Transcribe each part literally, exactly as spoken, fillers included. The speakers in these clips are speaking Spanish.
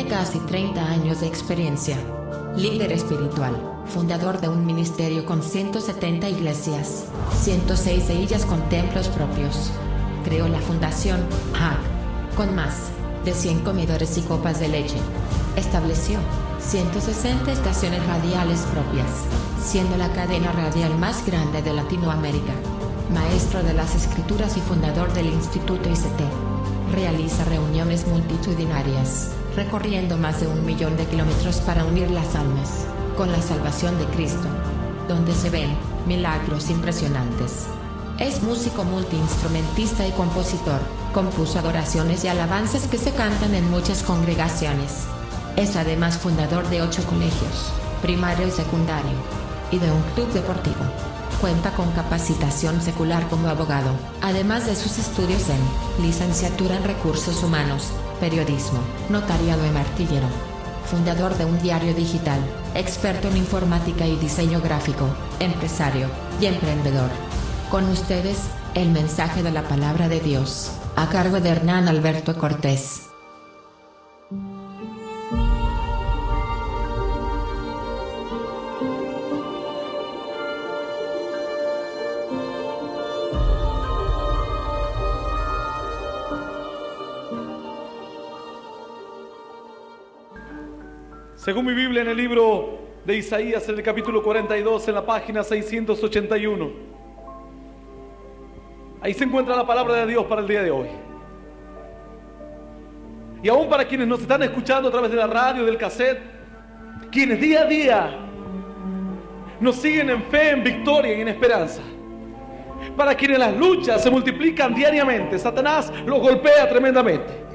Tiene casi treinta años de experiencia. Líder espiritual, fundador de un ministerio con ciento setenta iglesias, ciento seis de ellas con templos propios. Creó la fundación H A C, con más de cien comedores y copas de leche. Estableció ciento sesenta estaciones radiales propias, siendo la cadena radial más grande de Latinoamérica. Maestro de las Escrituras y fundador del Instituto I C T. Realiza reuniones multitudinarias, recorriendo más de un millón de kilómetros para unir las almas con la salvación de Cristo, donde se ven milagros impresionantes. Es músico multiinstrumentista y compositor. Compuso adoraciones y alabanzas que se cantan en muchas congregaciones. Es además fundador de ocho colegios, primario y secundario, y de un club deportivo. Cuenta con capacitación secular como abogado, además de sus estudios en licenciatura en recursos humanos, periodismo, notariado y martillero. Fundador de un diario digital, experto en informática y diseño gráfico, empresario y emprendedor. Con ustedes, el mensaje de la palabra de Dios, a cargo de Hernán Alberto Cortés. Según mi Biblia, en el libro de Isaías, en el capítulo cuarenta y dos, en la página seiscientos ochenta y uno, ahí se encuentra la palabra de Dios para el día de hoy. Y aún para quienes nos están escuchando a través de la radio, del cassette, quienes día a día nos siguen en fe, en victoria y en esperanza, para quienes las luchas se multiplican diariamente, Satanás los golpea tremendamente.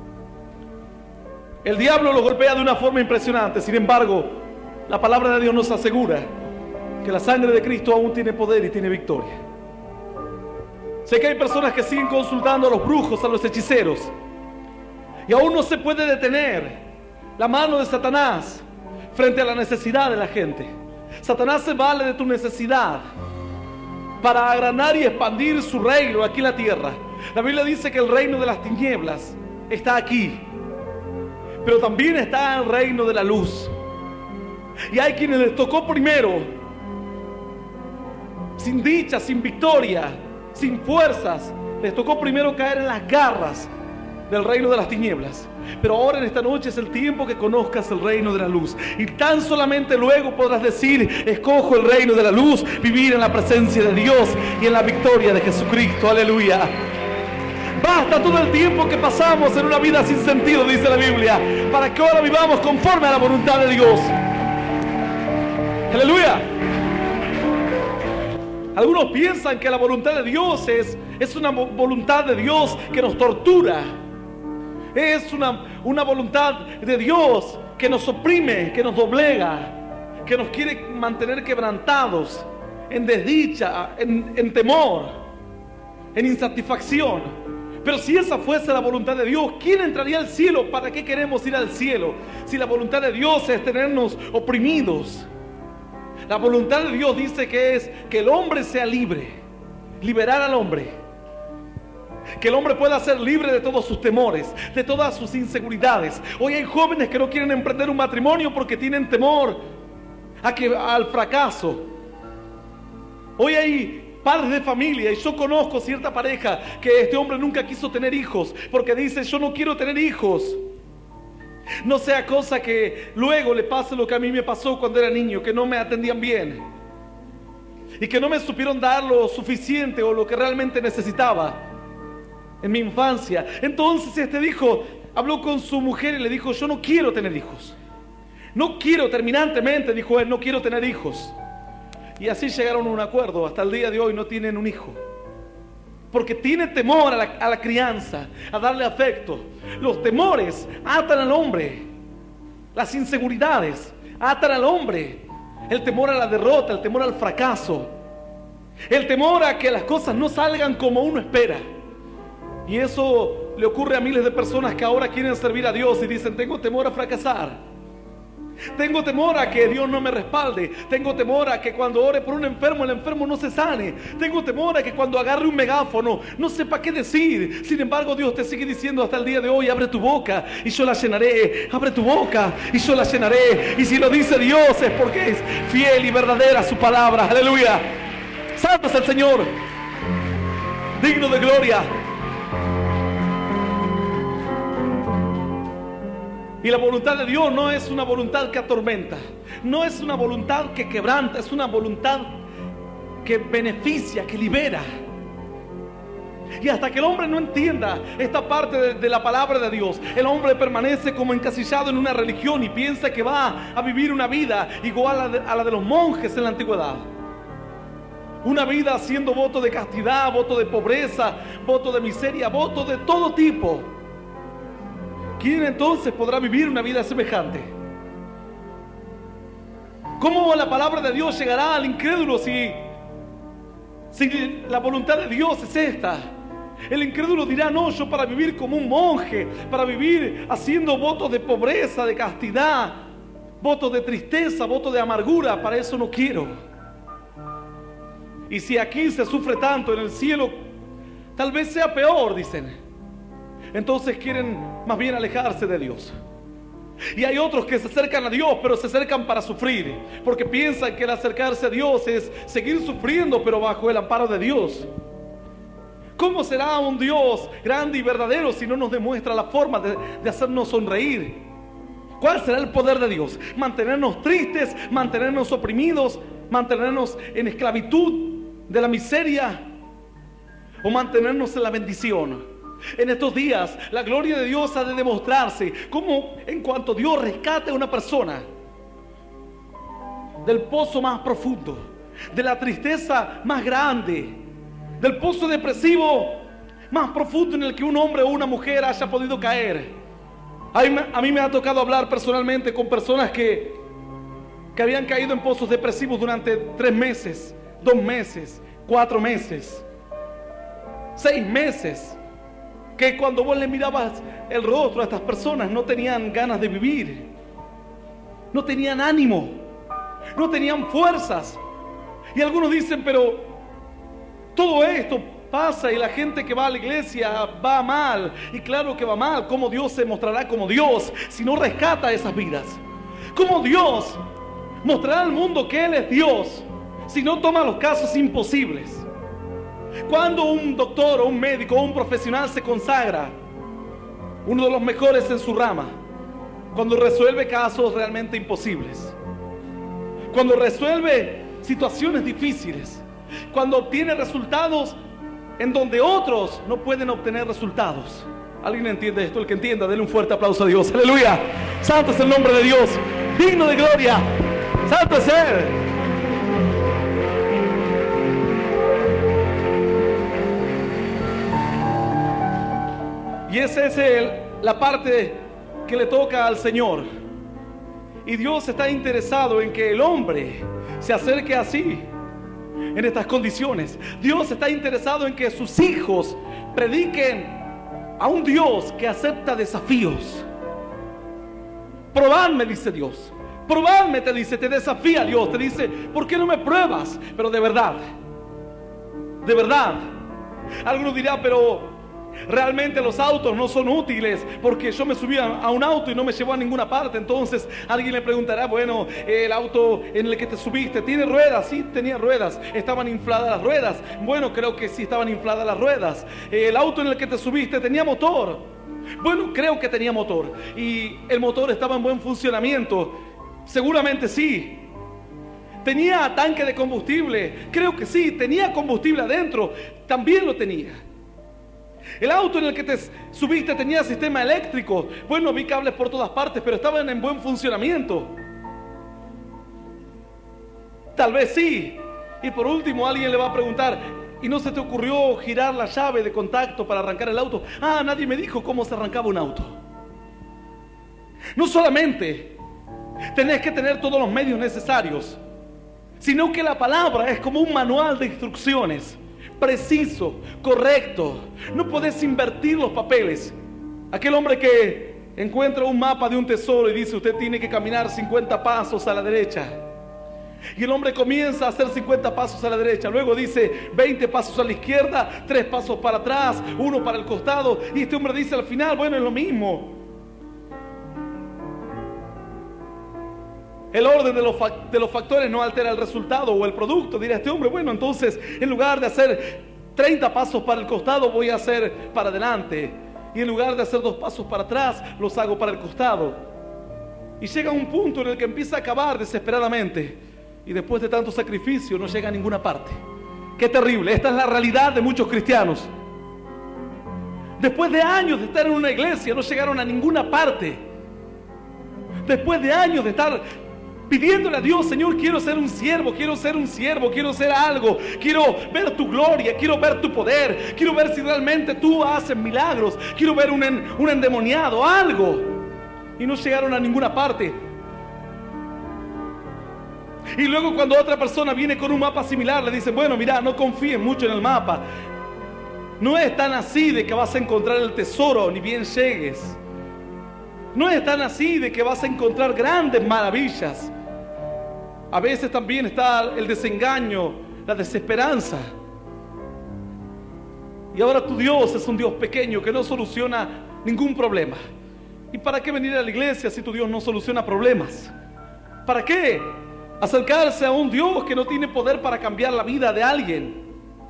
El diablo los golpea de una forma impresionante. Sin embargo, la palabra de Dios nos asegura que la sangre de Cristo aún tiene poder y tiene victoria. Sé que hay personas que siguen consultando a los brujos, a los hechiceros, y aún no se puede detener la mano de Satanás frente a la necesidad de la gente. Satanás se vale de tu necesidad para agrandar y expandir su reino aquí en la tierra. La Biblia dice que el reino de las tinieblas está aquí, pero también está el reino de la luz. Y hay quienes les tocó primero, sin dicha, sin victoria, sin fuerzas, les tocó primero caer en las garras del reino de las tinieblas. Pero ahora en esta noche es el tiempo que conozcas el reino de la luz, y tan solamente luego podrás decir: escojo el reino de la luz, vivir en la presencia de Dios y en la victoria de Jesucristo. Aleluya. Basta todo el tiempo que pasamos en una vida sin sentido, dice la Biblia, para que ahora vivamos conforme a la voluntad de Dios. Aleluya. Algunos piensan que la voluntad de Dios es, es una voluntad de Dios que nos tortura. Es una, una voluntad de Dios que nos oprime, que nos doblega, que nos quiere mantener quebrantados, en desdicha, en, en temor, en insatisfacción. Pero si esa fuese la voluntad de Dios, ¿quién entraría al cielo? ¿Para qué queremos ir al cielo? Si la voluntad de Dios es tenernos oprimidos. La voluntad de Dios dice que es que el hombre sea libre, liberar al hombre. Que el hombre pueda ser libre de todos sus temores, de todas sus inseguridades. Hoy hay jóvenes que no quieren emprender un matrimonio porque tienen temor a que, al fracaso. Hoy hay padres de familia, y yo conozco cierta pareja que este hombre nunca quiso tener hijos porque dice: yo no quiero tener hijos. No sea cosa que luego le pase lo que a mí me pasó cuando era niño, que no me atendían bien y que no me supieron dar lo suficiente o lo que realmente necesitaba en mi infancia. Entonces este dijo, habló con su mujer y le dijo: yo no quiero tener hijos. No quiero, terminantemente dijo él, no quiero tener hijos. Y así llegaron a un acuerdo. Hasta el día de hoy no tienen un hijo, porque tiene temor a la, a la crianza, a darle afecto. Los temores atan al hombre, las inseguridades atan al hombre. El temor a la derrota, el temor al fracaso, el temor a que las cosas no salgan como uno espera. Y eso le ocurre a miles de personas que ahora quieren servir a Dios y dicen: tengo temor a fracasar, Tengo temor a que Dios no me respalde. Tengo temor a que cuando ore por un enfermo, el enfermo no se sane. Tengo temor a que cuando agarre un megáfono no sepa qué decir. Sin embargo, Dios te sigue diciendo hasta el día de hoy: abre tu boca y yo la llenaré. Abre tu boca y yo la llenaré. Y si lo dice Dios es porque es fiel y verdadera su palabra. Aleluya. Santo es el Señor, digno de gloria. Y la voluntad de Dios no es una voluntad que atormenta, no es una voluntad que quebranta, es una voluntad que beneficia, que libera. Y hasta que el hombre no entienda esta parte de, de la palabra de Dios, el hombre permanece como encasillado en una religión y piensa que va a vivir una vida igual a, de, a la de los monjes en la antigüedad. Una vida haciendo voto de castidad, voto de pobreza, voto de miseria, voto de todo tipo. ¿Quién entonces podrá vivir una vida semejante? ¿Cómo la palabra de Dios llegará al incrédulo si, si la voluntad de Dios es esta? El incrédulo dirá: no, yo para vivir como un monje, para vivir haciendo votos de pobreza, de castidad, votos de tristeza, votos de amargura, para eso no quiero. Y si aquí se sufre tanto, en el cielo tal vez sea peor, dicen. Entonces quieren más bien alejarse de Dios. Y hay otros que se acercan a Dios, pero se acercan para sufrir, porque piensan que el acercarse a Dios es seguir sufriendo, pero bajo el amparo de Dios. ¿Cómo será un Dios grande y verdadero si no nos demuestra la forma de, de hacernos sonreír? ¿Cuál será el poder de Dios? ¿Mantenernos tristes, mantenernos oprimidos, mantenernos en esclavitud de la miseria, o mantenernos en la bendición? En estos días la gloria de Dios ha de demostrarse como en cuanto Dios rescate a una persona del pozo más profundo, de la tristeza más grande, del pozo depresivo más profundo en el que un hombre o una mujer haya podido caer. A mí, a mí me ha tocado hablar personalmente con personas que, que habían caído en pozos depresivos durante tres meses, dos meses, cuatro meses, seis meses. Que cuando vos le mirabas el rostro a estas personas no tenían ganas de vivir, no tenían ánimo, no tenían fuerzas. Y algunos dicen: pero todo esto pasa y la gente que va a la iglesia va mal. Y claro que va mal. ¿Cómo Dios se mostrará como Dios si no rescata esas vidas? ¿Cómo Dios mostrará al mundo que Él es Dios si no toma los casos imposibles? Cuando un doctor o un médico o un profesional se consagra, uno de los mejores en su rama, cuando resuelve casos realmente imposibles, cuando resuelve situaciones difíciles, cuando obtiene resultados en donde otros no pueden obtener resultados. ¿Alguien entiende esto? El que entienda, denle un fuerte aplauso a Dios. Aleluya. Santo es el nombre de Dios, digno de gloria. Santo es Él. Y esa es el, la parte que le toca al Señor. Y Dios está interesado en que el hombre se acerque así, en estas condiciones. Dios está interesado en que sus hijos prediquen a un Dios que acepta desafíos. Probadme, dice Dios. Probadme, te dice, te desafía Dios. Te dice: ¿por qué no me pruebas? Pero de verdad, de verdad. Alguno dirá: pero realmente los autos no son útiles, porque yo me subí a un auto y no me llevó a ninguna parte. Entonces alguien le preguntará: bueno, el auto en el que te subiste ¿tiene ruedas? Sí, tenía ruedas. ¿Estaban infladas las ruedas? Bueno, creo que sí estaban infladas las ruedas. El auto en el que te subiste ¿tenía motor? Bueno, creo que tenía motor. ¿Y el motor estaba en buen funcionamiento? Seguramente sí. ¿Tenía tanque de combustible? Creo que sí. ¿Tenía combustible adentro? También lo tenía. El auto en el que te subiste tenía sistema eléctrico. Bueno, vi cables por todas partes, pero estaban en buen funcionamiento. Tal vez sí. Y por último alguien le va a preguntar: ¿y no se te ocurrió girar la llave de contacto para arrancar el auto? Ah, nadie me dijo cómo se arrancaba un auto. No solamente tenés que tener todos los medios necesarios, sino que la palabra es como un manual de instrucciones, preciso, correcto. No podés invertir los papeles. Aquel hombre que encuentra un mapa de un tesoro y dice: usted tiene que caminar cincuenta pasos a la derecha. Y el hombre comienza a hacer cincuenta pasos a la derecha. Luego dice veinte pasos a la izquierda, tres pasos para atrás, uno para el costado. Y este hombre dice al final: bueno, es lo mismo. El orden de los, de los factores no altera el resultado o el producto. Dirá este hombre: bueno, entonces en lugar de hacer treinta pasos para el costado, voy a hacer para adelante. Y en lugar de hacer dos pasos para atrás, los hago para el costado. Y llega un punto en el que empieza a acabar desesperadamente. Y después de tanto sacrificio no llega a ninguna parte. Qué terrible. Esta es la realidad de muchos cristianos. Después de años de estar en una iglesia, no llegaron a ninguna parte. Después de años de estar pidiéndole a Dios: Señor, quiero ser un siervo, quiero ser un siervo, quiero ser algo, quiero ver tu gloria, quiero ver tu poder, quiero ver si realmente tú haces milagros, quiero ver un, en, un endemoniado, algo. Y no llegaron a ninguna parte. Y luego cuando otra persona viene con un mapa similar, le dicen: bueno, mira, no confíes mucho en el mapa. No es tan así de que vas a encontrar el tesoro, ni bien llegues. No es tan así de que vas a encontrar grandes maravillas. A veces también está el desengaño, la desesperanza. Y ahora tu Dios es un Dios pequeño que no soluciona ningún problema. ¿Y para qué venir a la iglesia si tu Dios no soluciona problemas? ¿Para qué acercarse a un Dios que no tiene poder para cambiar la vida de alguien?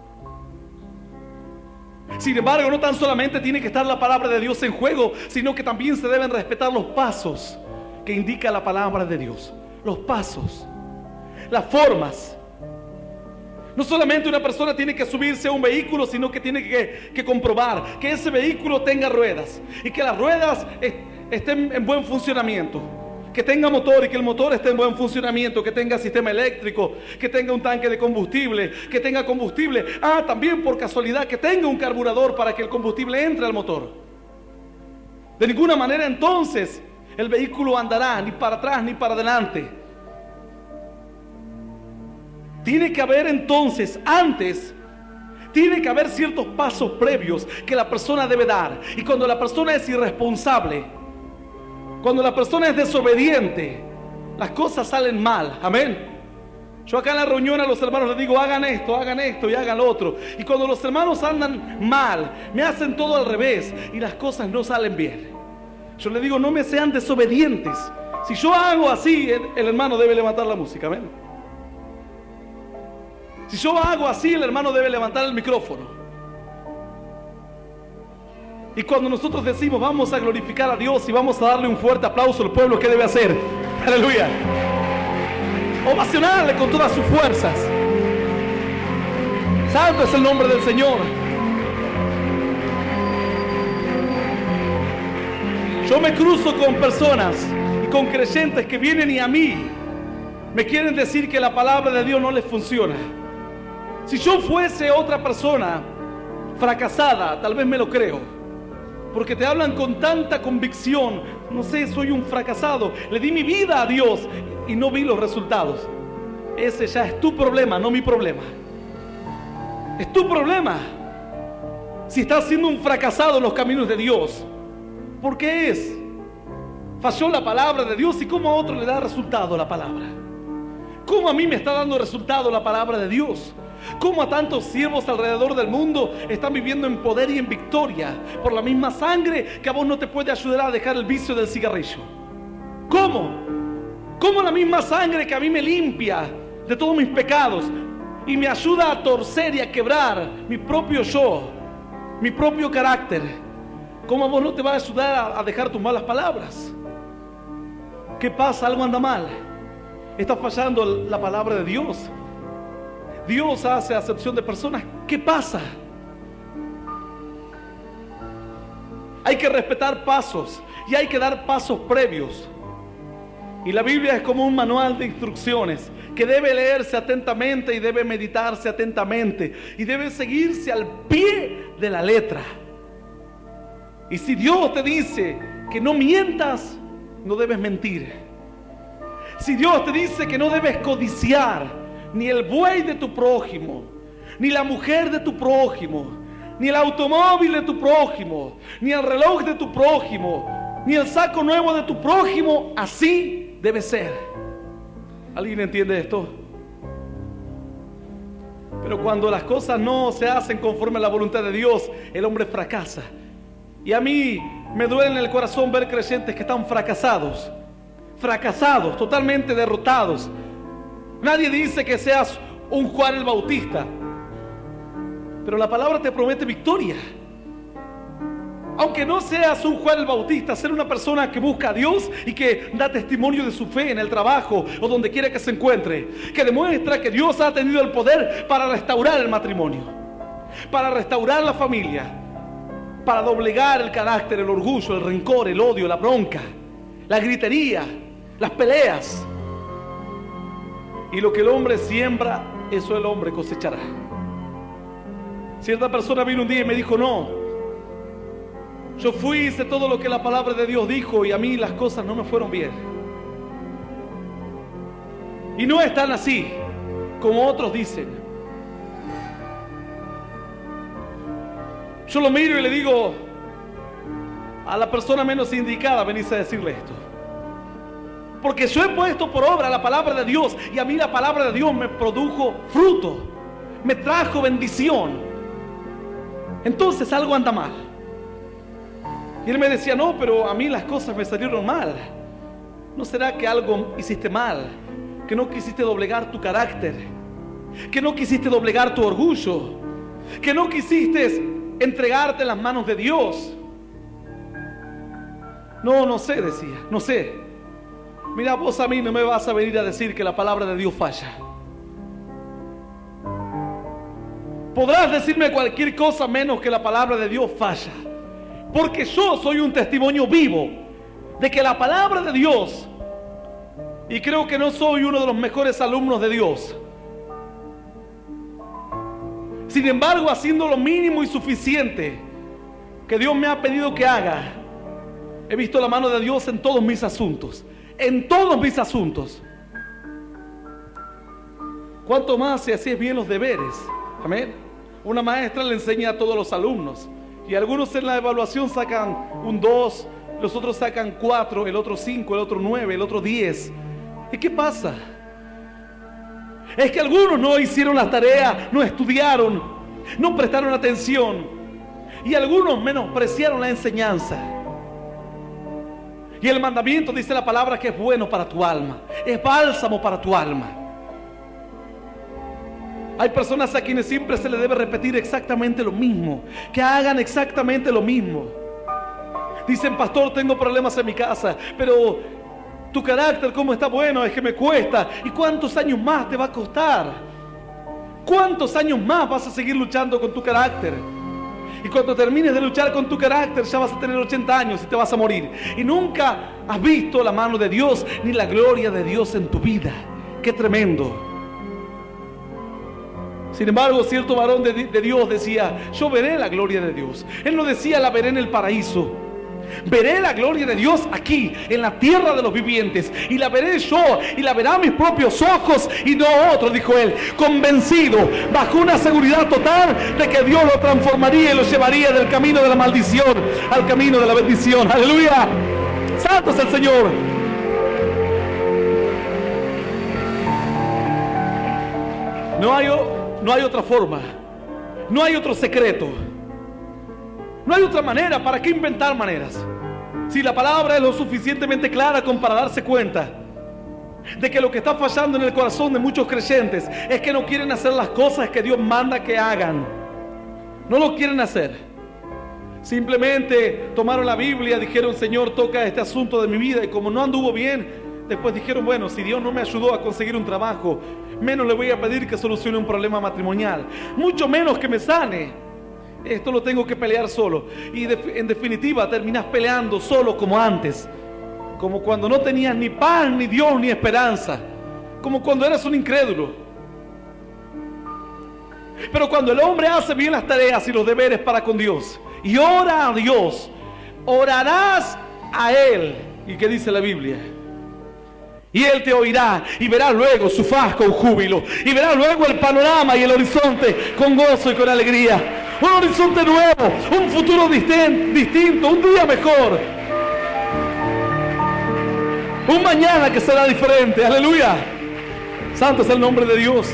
Sin embargo, no tan solamente tiene que estar la palabra de Dios en juego, sino que también se deben respetar los pasos que indica la palabra de Dios. Los pasos, las formas. No solamente una persona tiene que subirse a un vehículo, sino que tiene que, que comprobar que ese vehículo tenga ruedas y que las ruedas est- estén en buen funcionamiento. Que tenga motor y que el motor esté en buen funcionamiento, que tenga sistema eléctrico, que tenga un tanque de combustible, que tenga combustible. Ah, también por casualidad que tenga un carburador para que el combustible entre al motor. De ninguna manera entonces el vehículo andará ni para atrás ni para adelante. Tiene que haber entonces, antes, tiene que haber ciertos pasos previos que la persona debe dar. Y cuando la persona es irresponsable, cuando la persona es desobediente, las cosas salen mal. Amén. Yo acá en la reunión a los hermanos les digo: hagan esto, hagan esto y hagan lo otro. Y cuando los hermanos andan mal, me hacen todo al revés y las cosas no salen bien. Yo les digo: no me sean desobedientes. Si yo hago así, el, el hermano debe levantar la música. Amén. Si yo hago así, el hermano debe levantar el micrófono. Y cuando nosotros decimos: vamos a glorificar a Dios y vamos a darle un fuerte aplauso al pueblo, ¿qué debe hacer? Aleluya. Ovacionarle con todas sus fuerzas. Santo es el nombre del Señor. Yo me cruzo con personas y con creyentes que vienen y a mí me quieren decir que la palabra de Dios no les funciona. Si yo fuese otra persona fracasada, tal vez me lo creo. Porque te hablan con tanta convicción: no sé, soy un fracasado, le di mi vida a Dios y no vi los resultados. Ese ya es tu problema, no mi problema. Es tu problema. Si estás siendo un fracasado en los caminos de Dios, ¿por qué es? Falló la palabra de Dios. ¿Y cómo a otro le da resultado la palabra? ¿Cómo a mí me está dando resultado la palabra de Dios? ¿Cómo a tantos siervos alrededor del mundo están viviendo en poder y en victoria por la misma sangre que a vos no te puede ayudar a dejar el vicio del cigarrillo? ¿Cómo? ¿Cómo la misma sangre que a mí me limpia de todos mis pecados y me ayuda a torcer y a quebrar mi propio yo, mi propio carácter, cómo a vos no te va a ayudar a, a dejar tus malas palabras? ¿Qué pasa? Algo anda mal. Está fallando la palabra de Dios. Dios hace acepción de personas. ¿Qué pasa? Hay que respetar pasos y hay que dar pasos previos. Y la Biblia es como un manual de instrucciones que debe leerse atentamente y debe meditarse atentamente y debe seguirse al pie de la letra. Y si Dios te dice que no mientas, no debes mentir. Si Dios te dice que no debes codiciar ni el buey de tu prójimo, ni la mujer de tu prójimo, ni el automóvil de tu prójimo, ni el reloj de tu prójimo, ni el saco nuevo de tu prójimo, así debe ser. ¿Alguien entiende esto? Pero cuando las cosas no se hacen conforme a la voluntad de Dios, el hombre fracasa. Y a mí me duele en el corazón ver creyentes que están fracasados, fracasados, totalmente derrotados. Nadie dice que seas un Juan el Bautista, pero la palabra te promete victoria. Aunque no seas un Juan el Bautista, ser una persona que busca a Dios y que da testimonio de su fe en el trabajo o donde quiera que se encuentre, que demuestra que Dios ha tenido el poder para restaurar el matrimonio, para restaurar la familia, para doblegar el carácter, el orgullo, el rencor, el odio, la bronca, la gritería, las peleas. Y lo que el hombre siembra, eso el hombre cosechará. Cierta persona vino un día y me dijo: no, yo fui, hice todo lo que la palabra de Dios dijo y a mí las cosas no me fueron bien. Y no es tan así como otros dicen. Yo lo miro y le digo a la persona menos indicada: venís a decirle esto. Porque yo he puesto por obra la palabra de Dios y a mí la palabra de Dios me produjo fruto, me trajo bendición. Entonces algo anda mal. Y él me decía: no, pero a mí las cosas me salieron mal. ¿No será que algo hiciste mal? Que no quisiste doblegar tu carácter, que no quisiste doblegar tu orgullo, que no quisiste entregarte en las manos de Dios. No, no sé, decía, no sé. Mira, vos a mí no me vas a venir a decir que la palabra de Dios falla. Podrás decirme cualquier cosa menos que la palabra de Dios falla. Porque yo soy un testimonio vivo de que la palabra de Dios, y creo que no soy uno de los mejores alumnos de Dios, sin embargo, haciendo lo mínimo y suficiente que Dios me ha pedido que haga, he visto la mano de Dios en todos mis asuntos, en todos mis asuntos. ¿Cuánto más si hacías bien los deberes? Amén. Una maestra le enseña a todos los alumnos. Y algunos en la evaluación sacan un dos, los otros sacan cuatro, el otro cinco, el otro nueve, el otro diez. ¿Y qué pasa? Es que algunos no hicieron las tareas, no estudiaron, no prestaron atención. Y algunos menospreciaron la enseñanza. Y el mandamiento dice la palabra que es bueno para tu alma, es bálsamo para tu alma. Hay personas a quienes siempre se les debe repetir exactamente lo mismo, que hagan exactamente lo mismo. Dicen: pastor, tengo problemas en mi casa, pero tu carácter cómo está bueno, es que me cuesta. ¿Y cuántos años más te va a costar? ¿Cuántos años más vas a seguir luchando con tu carácter? Y cuando termines de luchar con tu carácter ya vas a tener ochenta años y te vas a morir. Y nunca has visto la mano de Dios ni la gloria de Dios en tu vida. ¡Qué tremendo! Sin embargo, cierto varón de, de Dios decía: yo veré la gloria de Dios. Él no decía: la veré en el paraíso. Veré la gloria de Dios aquí, en la tierra de los vivientes. Y la veré yo, y la verán mis propios ojos y no otros, dijo él, convencido, bajo una seguridad total de que Dios lo transformaría y lo llevaría del camino de la maldición al camino de la bendición. ¡Aleluya! ¡Santo es el Señor! No hay... No hay otra forma, no hay otro secreto, no hay otra manera. ¿Para qué inventar maneras? Si la palabra es lo suficientemente clara como para darse cuenta de que lo que está fallando en el corazón de muchos creyentes es que no quieren hacer las cosas que Dios manda que hagan. No lo quieren hacer. Simplemente tomaron la Biblia, dijeron: Señor, toca este asunto de mi vida. Y como no anduvo bien, después dijeron: bueno, si Dios no me ayudó a conseguir un trabajo, menos le voy a pedir que solucione un problema matrimonial, mucho menos que me sane. Esto lo tengo que pelear solo. Y de, en definitiva terminás peleando solo como antes, como cuando no tenías ni pan, ni Dios, ni esperanza, como cuando eras un incrédulo. Pero cuando el hombre hace bien las tareas y los deberes para con Dios y ora a Dios, orarás a Él. ¿Y qué dice la Biblia? Y Él te oirá y verás luego su faz con júbilo. Y verás luego el panorama y el horizonte con gozo y con alegría. Un horizonte nuevo, un futuro distinto, un día mejor. Un mañana que será diferente. Aleluya. Santo es el nombre de Dios.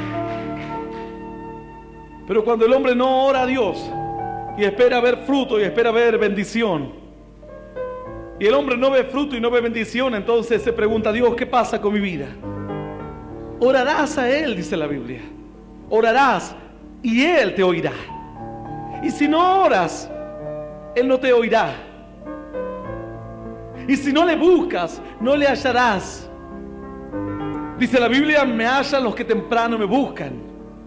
Pero cuando el hombre no ora a Dios y espera ver fruto y espera ver bendición, y el hombre no ve fruto y no ve bendición, entonces se pregunta a Dios: ¿qué pasa con mi vida? Orarás a Él, dice la Biblia. Orarás y Él te oirá. Y si no oras, Él no te oirá. Y si no le buscas, no le hallarás. Dice la Biblia: me hallan los que temprano me buscan.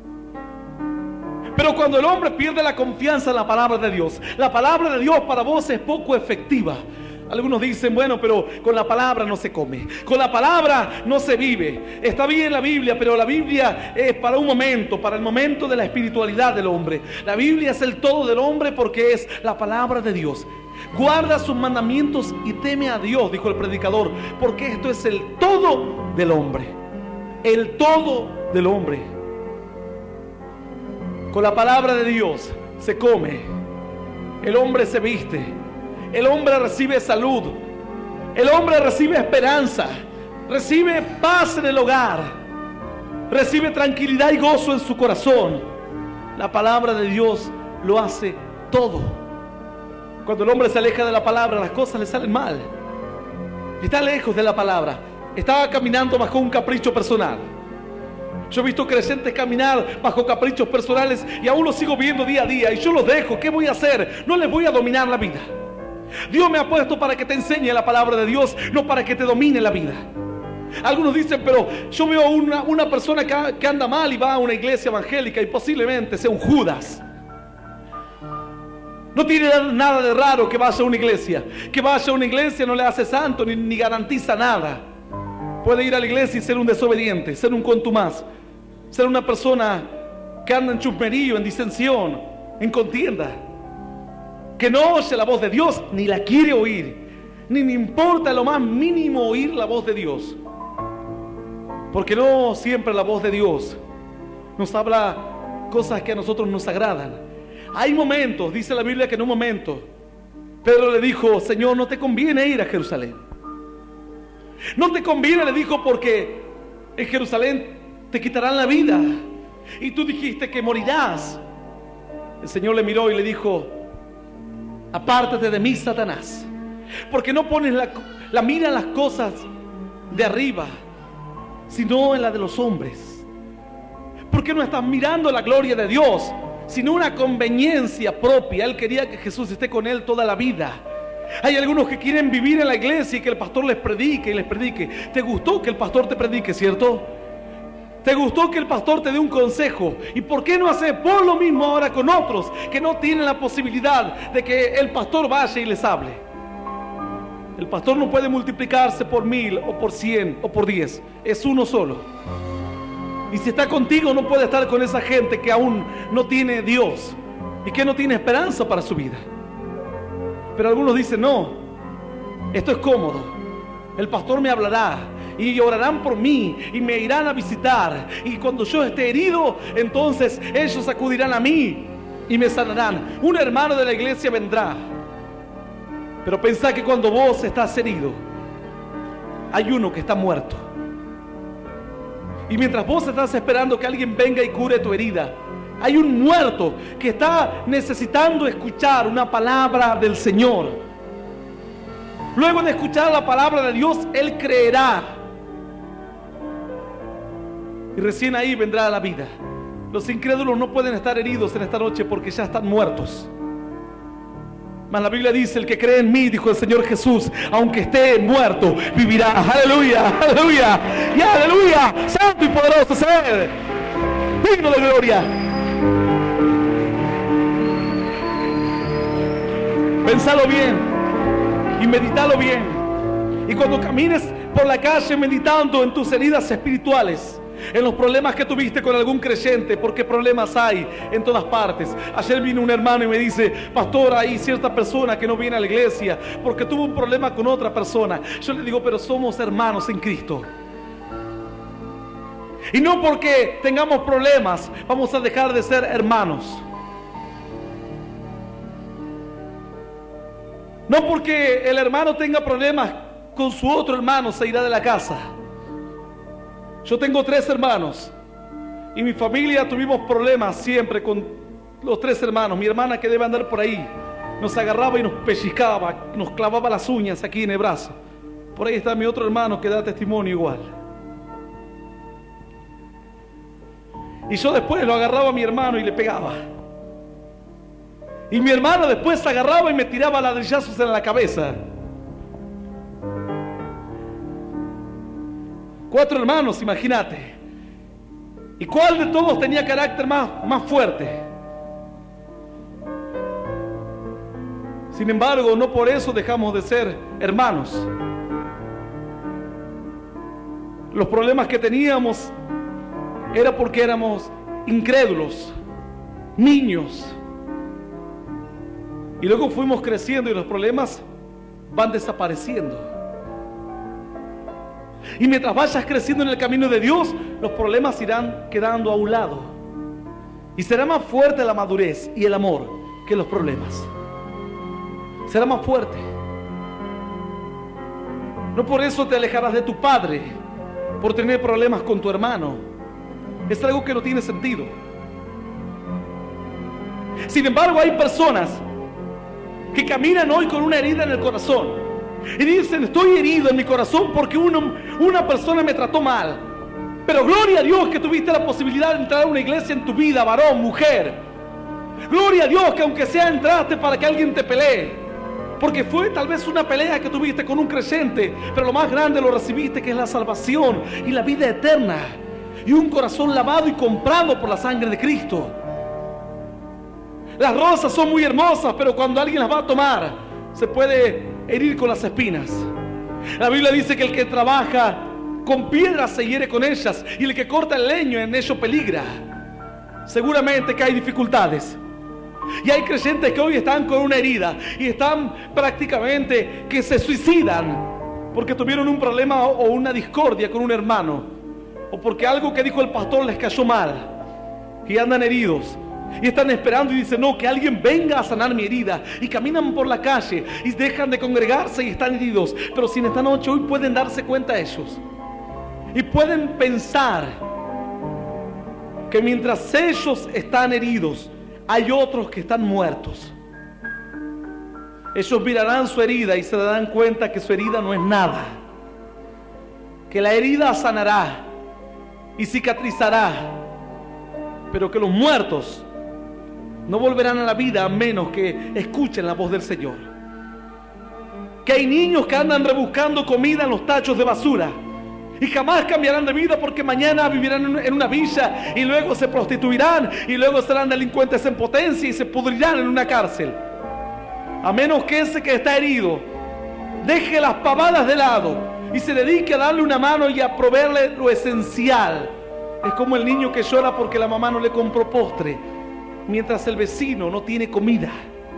Pero cuando el hombre pierde la confianza en la palabra de Dios, la palabra de Dios para vos es poco efectiva. Algunos dicen: bueno, pero con la palabra no se come, con la palabra no se vive. Está bien la Biblia, pero la Biblia es para un momento, para el momento de la espiritualidad del hombre. La Biblia es el todo del hombre porque es la palabra de Dios. Guarda sus mandamientos y teme a Dios, dijo el predicador, porque esto es el todo del hombre. El todo del hombre. Con la palabra de Dios se come, el hombre se viste, el hombre recibe salud, el hombre recibe esperanza, recibe paz en el hogar, recibe tranquilidad y gozo en su corazón. La palabra de Dios lo hace todo. Cuando el hombre se aleja de la palabra, las cosas le salen mal. Está lejos de la palabra, está caminando bajo un capricho personal. Yo he visto creyentes caminar bajo caprichos personales y aún los sigo viendo día a día, y yo los dejo. ¿Qué voy a hacer? No les voy a dominar la vida. Dios me ha puesto para que te enseñe la palabra de Dios, no para que te domine la vida. Algunos dicen: pero yo veo una, una persona que, que anda mal y va a una iglesia evangélica y posiblemente sea un Judas. No tiene nada de raro que vaya a una iglesia. Que vaya a una iglesia no le hace santo ni, ni garantiza nada. Puede ir a la iglesia y ser un desobediente, ser un contumaz, ser una persona que anda en chusmerío, en disensión, en contienda, que no oye la voz de Dios ni la quiere oír, ni le importa lo más mínimo oír la voz de Dios, porque no siempre la voz de Dios nos habla cosas que a nosotros nos agradan. Hay momentos, dice la Biblia, que en un momento Pedro le dijo: Señor, no te conviene ir a Jerusalén. No te conviene, le dijo, porque en Jerusalén te quitarán la vida y tú dijiste que morirás. El Señor le miró y le dijo: apártate de mí, Satanás, porque no pones la, la mira en las cosas de arriba, sino en la de los hombres. Porque no estás mirando la gloria de Dios, sino una conveniencia propia. Él quería que Jesús esté con él toda la vida. Hay algunos que quieren vivir en la iglesia y que el pastor les predique y les predique. ¿Te gustó que el pastor te predique, cierto? ¿Te gustó que el pastor te dé un consejo? ¿Y por qué no hacer por lo mismo ahora con otros que no tienen la posibilidad de que el pastor vaya y les hable? El pastor no puede multiplicarse por mil o por cien o por diez. Es uno solo. Y si está contigo, no puede estar con esa gente que aún no tiene Dios y que no tiene esperanza para su vida. Pero algunos dicen: no, esto es cómodo. El pastor me hablará y orarán por mí y me irán a visitar, y cuando yo esté herido, entonces ellos acudirán a mí y me sanarán. Un hermano de la iglesia vendrá. Pero pensá que cuando vos estás herido, hay uno que está muerto. Y mientras vos estás esperando que alguien venga y cure tu herida, hay un muerto que está necesitando escuchar una palabra del Señor. Luego de escuchar la palabra de Dios, él creerá. Y recién ahí vendrá la vida. Los incrédulos no pueden estar heridos en esta noche porque ya están muertos. Mas la Biblia dice: el que cree en mí, dijo el Señor Jesús, aunque esté muerto, vivirá. Aleluya, aleluya y aleluya. Santo y poderoso es Él, digno de gloria. Pensalo bien y meditalo bien. Y cuando camines por la calle meditando en tus heridas espirituales, en los problemas que tuviste con algún creyente, porque problemas hay en todas partes. Ayer vino un hermano y me dice: pastor, hay cierta persona que no viene a la iglesia porque tuvo un problema con otra persona. Yo le digo: pero somos hermanos en Cristo. Y no porque tengamos problemas vamos a dejar de ser hermanos. No porque el hermano tenga problemas con su otro hermano se irá de la casa. Yo tengo tres hermanos y mi familia tuvimos problemas siempre con los tres hermanos. Mi hermana, que debe andar por ahí, nos agarraba y nos pellizcaba, nos clavaba las uñas aquí en el brazo. Por ahí está mi otro hermano que da testimonio igual. Y yo después lo agarraba a mi hermano y le pegaba. Y mi hermano después agarraba y me tiraba ladrillazos en la cabeza. Cuatro hermanos, imagínate. ¿Y cuál de todos tenía carácter más, más fuerte? Sin embargo, no por eso dejamos de ser hermanos. Los problemas que teníamos era porque éramos incrédulos, niños. Y luego fuimos creciendo y los problemas van desapareciendo. Y mientras vayas creciendo en el camino de Dios, los problemas irán quedando a un lado. Y será más fuerte la madurez y el amor que los problemas. Será más fuerte. No por eso te alejarás de tu padre, por tener problemas con tu hermano. Es algo que no tiene sentido. Sin embargo, hay personas que caminan hoy con una herida en el corazón y dicen: estoy herido en mi corazón porque uno, una persona me trató mal. Pero gloria a Dios que tuviste la posibilidad de entrar a una iglesia en tu vida, varón, mujer. Gloria a Dios que aunque sea entraste para que alguien te pelee, porque fue tal vez una pelea que tuviste con un creyente, pero lo más grande lo recibiste, que es la salvación y la vida eterna y un corazón lavado y comprado por la sangre de Cristo. Las rosas son muy hermosas, pero cuando alguien las va a tomar, se puede herir con las espinas. La Biblia dice que el que trabaja con piedras se hiere con ellas, y el que corta el leño en ello peligra. Seguramente que hay dificultades, y hay creyentes que hoy están con una herida y están prácticamente que se suicidan porque tuvieron un problema o una discordia con un hermano, o porque algo que dijo el pastor les cayó mal, y andan heridos. Y están esperando y dicen: no, que alguien venga a sanar mi herida. Y caminan por la calle y dejan de congregarse y están heridos. Pero si en esta noche hoy pueden darse cuenta ellos y pueden pensar que mientras ellos están heridos, hay otros que están muertos. Ellos mirarán su herida y se darán cuenta que su herida no es nada, que la herida sanará y cicatrizará, pero que los muertos no volverán a la vida a menos que escuchen la voz del Señor. Que hay niños que andan rebuscando comida en los tachos de basura y jamás cambiarán de vida, porque mañana vivirán en una villa y luego se prostituirán y luego serán delincuentes en potencia y se pudrirán en una cárcel. A menos que ese que está herido deje las pavadas de lado y se dedique a darle una mano y a proveerle lo esencial. Es como el niño que llora porque la mamá no le compró postre, mientras el vecino no tiene comida.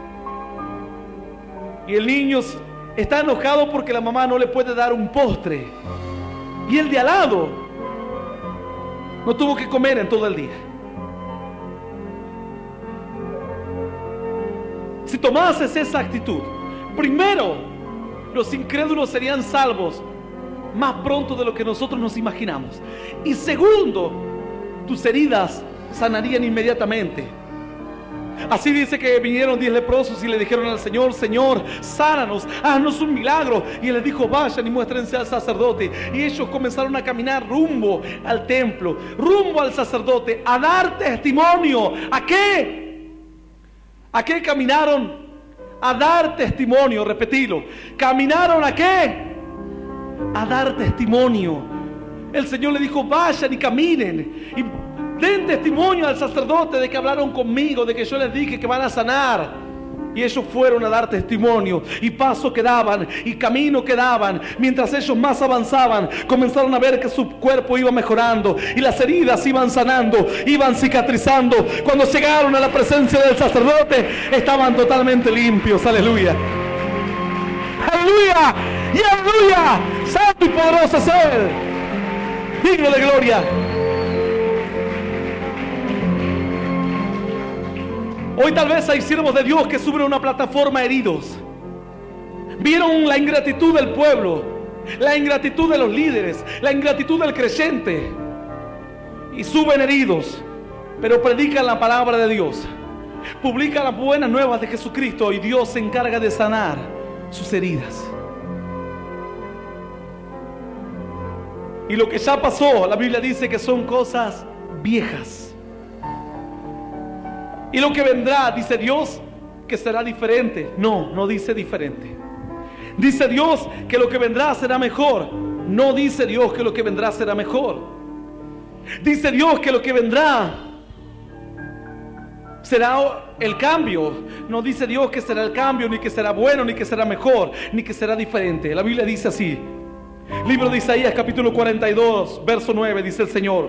Y el niño está enojado porque la mamá no le puede dar un postre, y el de al lado no tuvo que comer en todo el día. Si tomases esa actitud, primero, los incrédulos serían salvos más pronto de lo que nosotros nos imaginamos. Y segundo, tus heridas sanarían inmediatamente. Así dice que vinieron diez leprosos y le dijeron al Señor: Señor, sánanos, haznos un milagro. Y Él les dijo: vayan y muéstrense al sacerdote. Y ellos comenzaron a caminar rumbo al templo, rumbo al sacerdote, a dar testimonio. ¿A qué? ¿A qué caminaron? A dar testimonio, repetilo. ¿Caminaron a qué? A dar testimonio. El Señor le dijo: vayan y caminen y den testimonio al sacerdote de que hablaron conmigo, de que yo les dije que van a sanar. Y ellos fueron a dar testimonio, y paso que daban y camino que daban. Mientras ellos más avanzaban, comenzaron a ver que su cuerpo iba mejorando y las heridas iban sanando, iban cicatrizando. Cuando llegaron a la presencia del sacerdote, estaban totalmente limpios. Aleluya, aleluya y aleluya. Santo y poderoso es Él, digno de gloria. Hoy tal vez hay siervos de Dios que suben a una plataforma heridos. Vieron la ingratitud del pueblo la ingratitud de los líderes, la ingratitud del creyente, y suben heridos, pero predican la palabra de Dios, publican las buenas nuevas de Jesucristo, y Dios se encarga de sanar sus heridas. Y lo que ya pasó, la Biblia dice que son cosas viejas. Y lo que vendrá, dice Dios, que será diferente. No, no dice diferente. Dice Dios que lo que vendrá será mejor. No dice Dios que lo que vendrá será mejor. Dice Dios que lo que vendrá será el cambio. No dice Dios que será el cambio, ni que será bueno, ni que será mejor, ni que será diferente. La Biblia dice así. Libro de Isaías, capítulo cuarenta y dos, verso nueve, dice el Señor: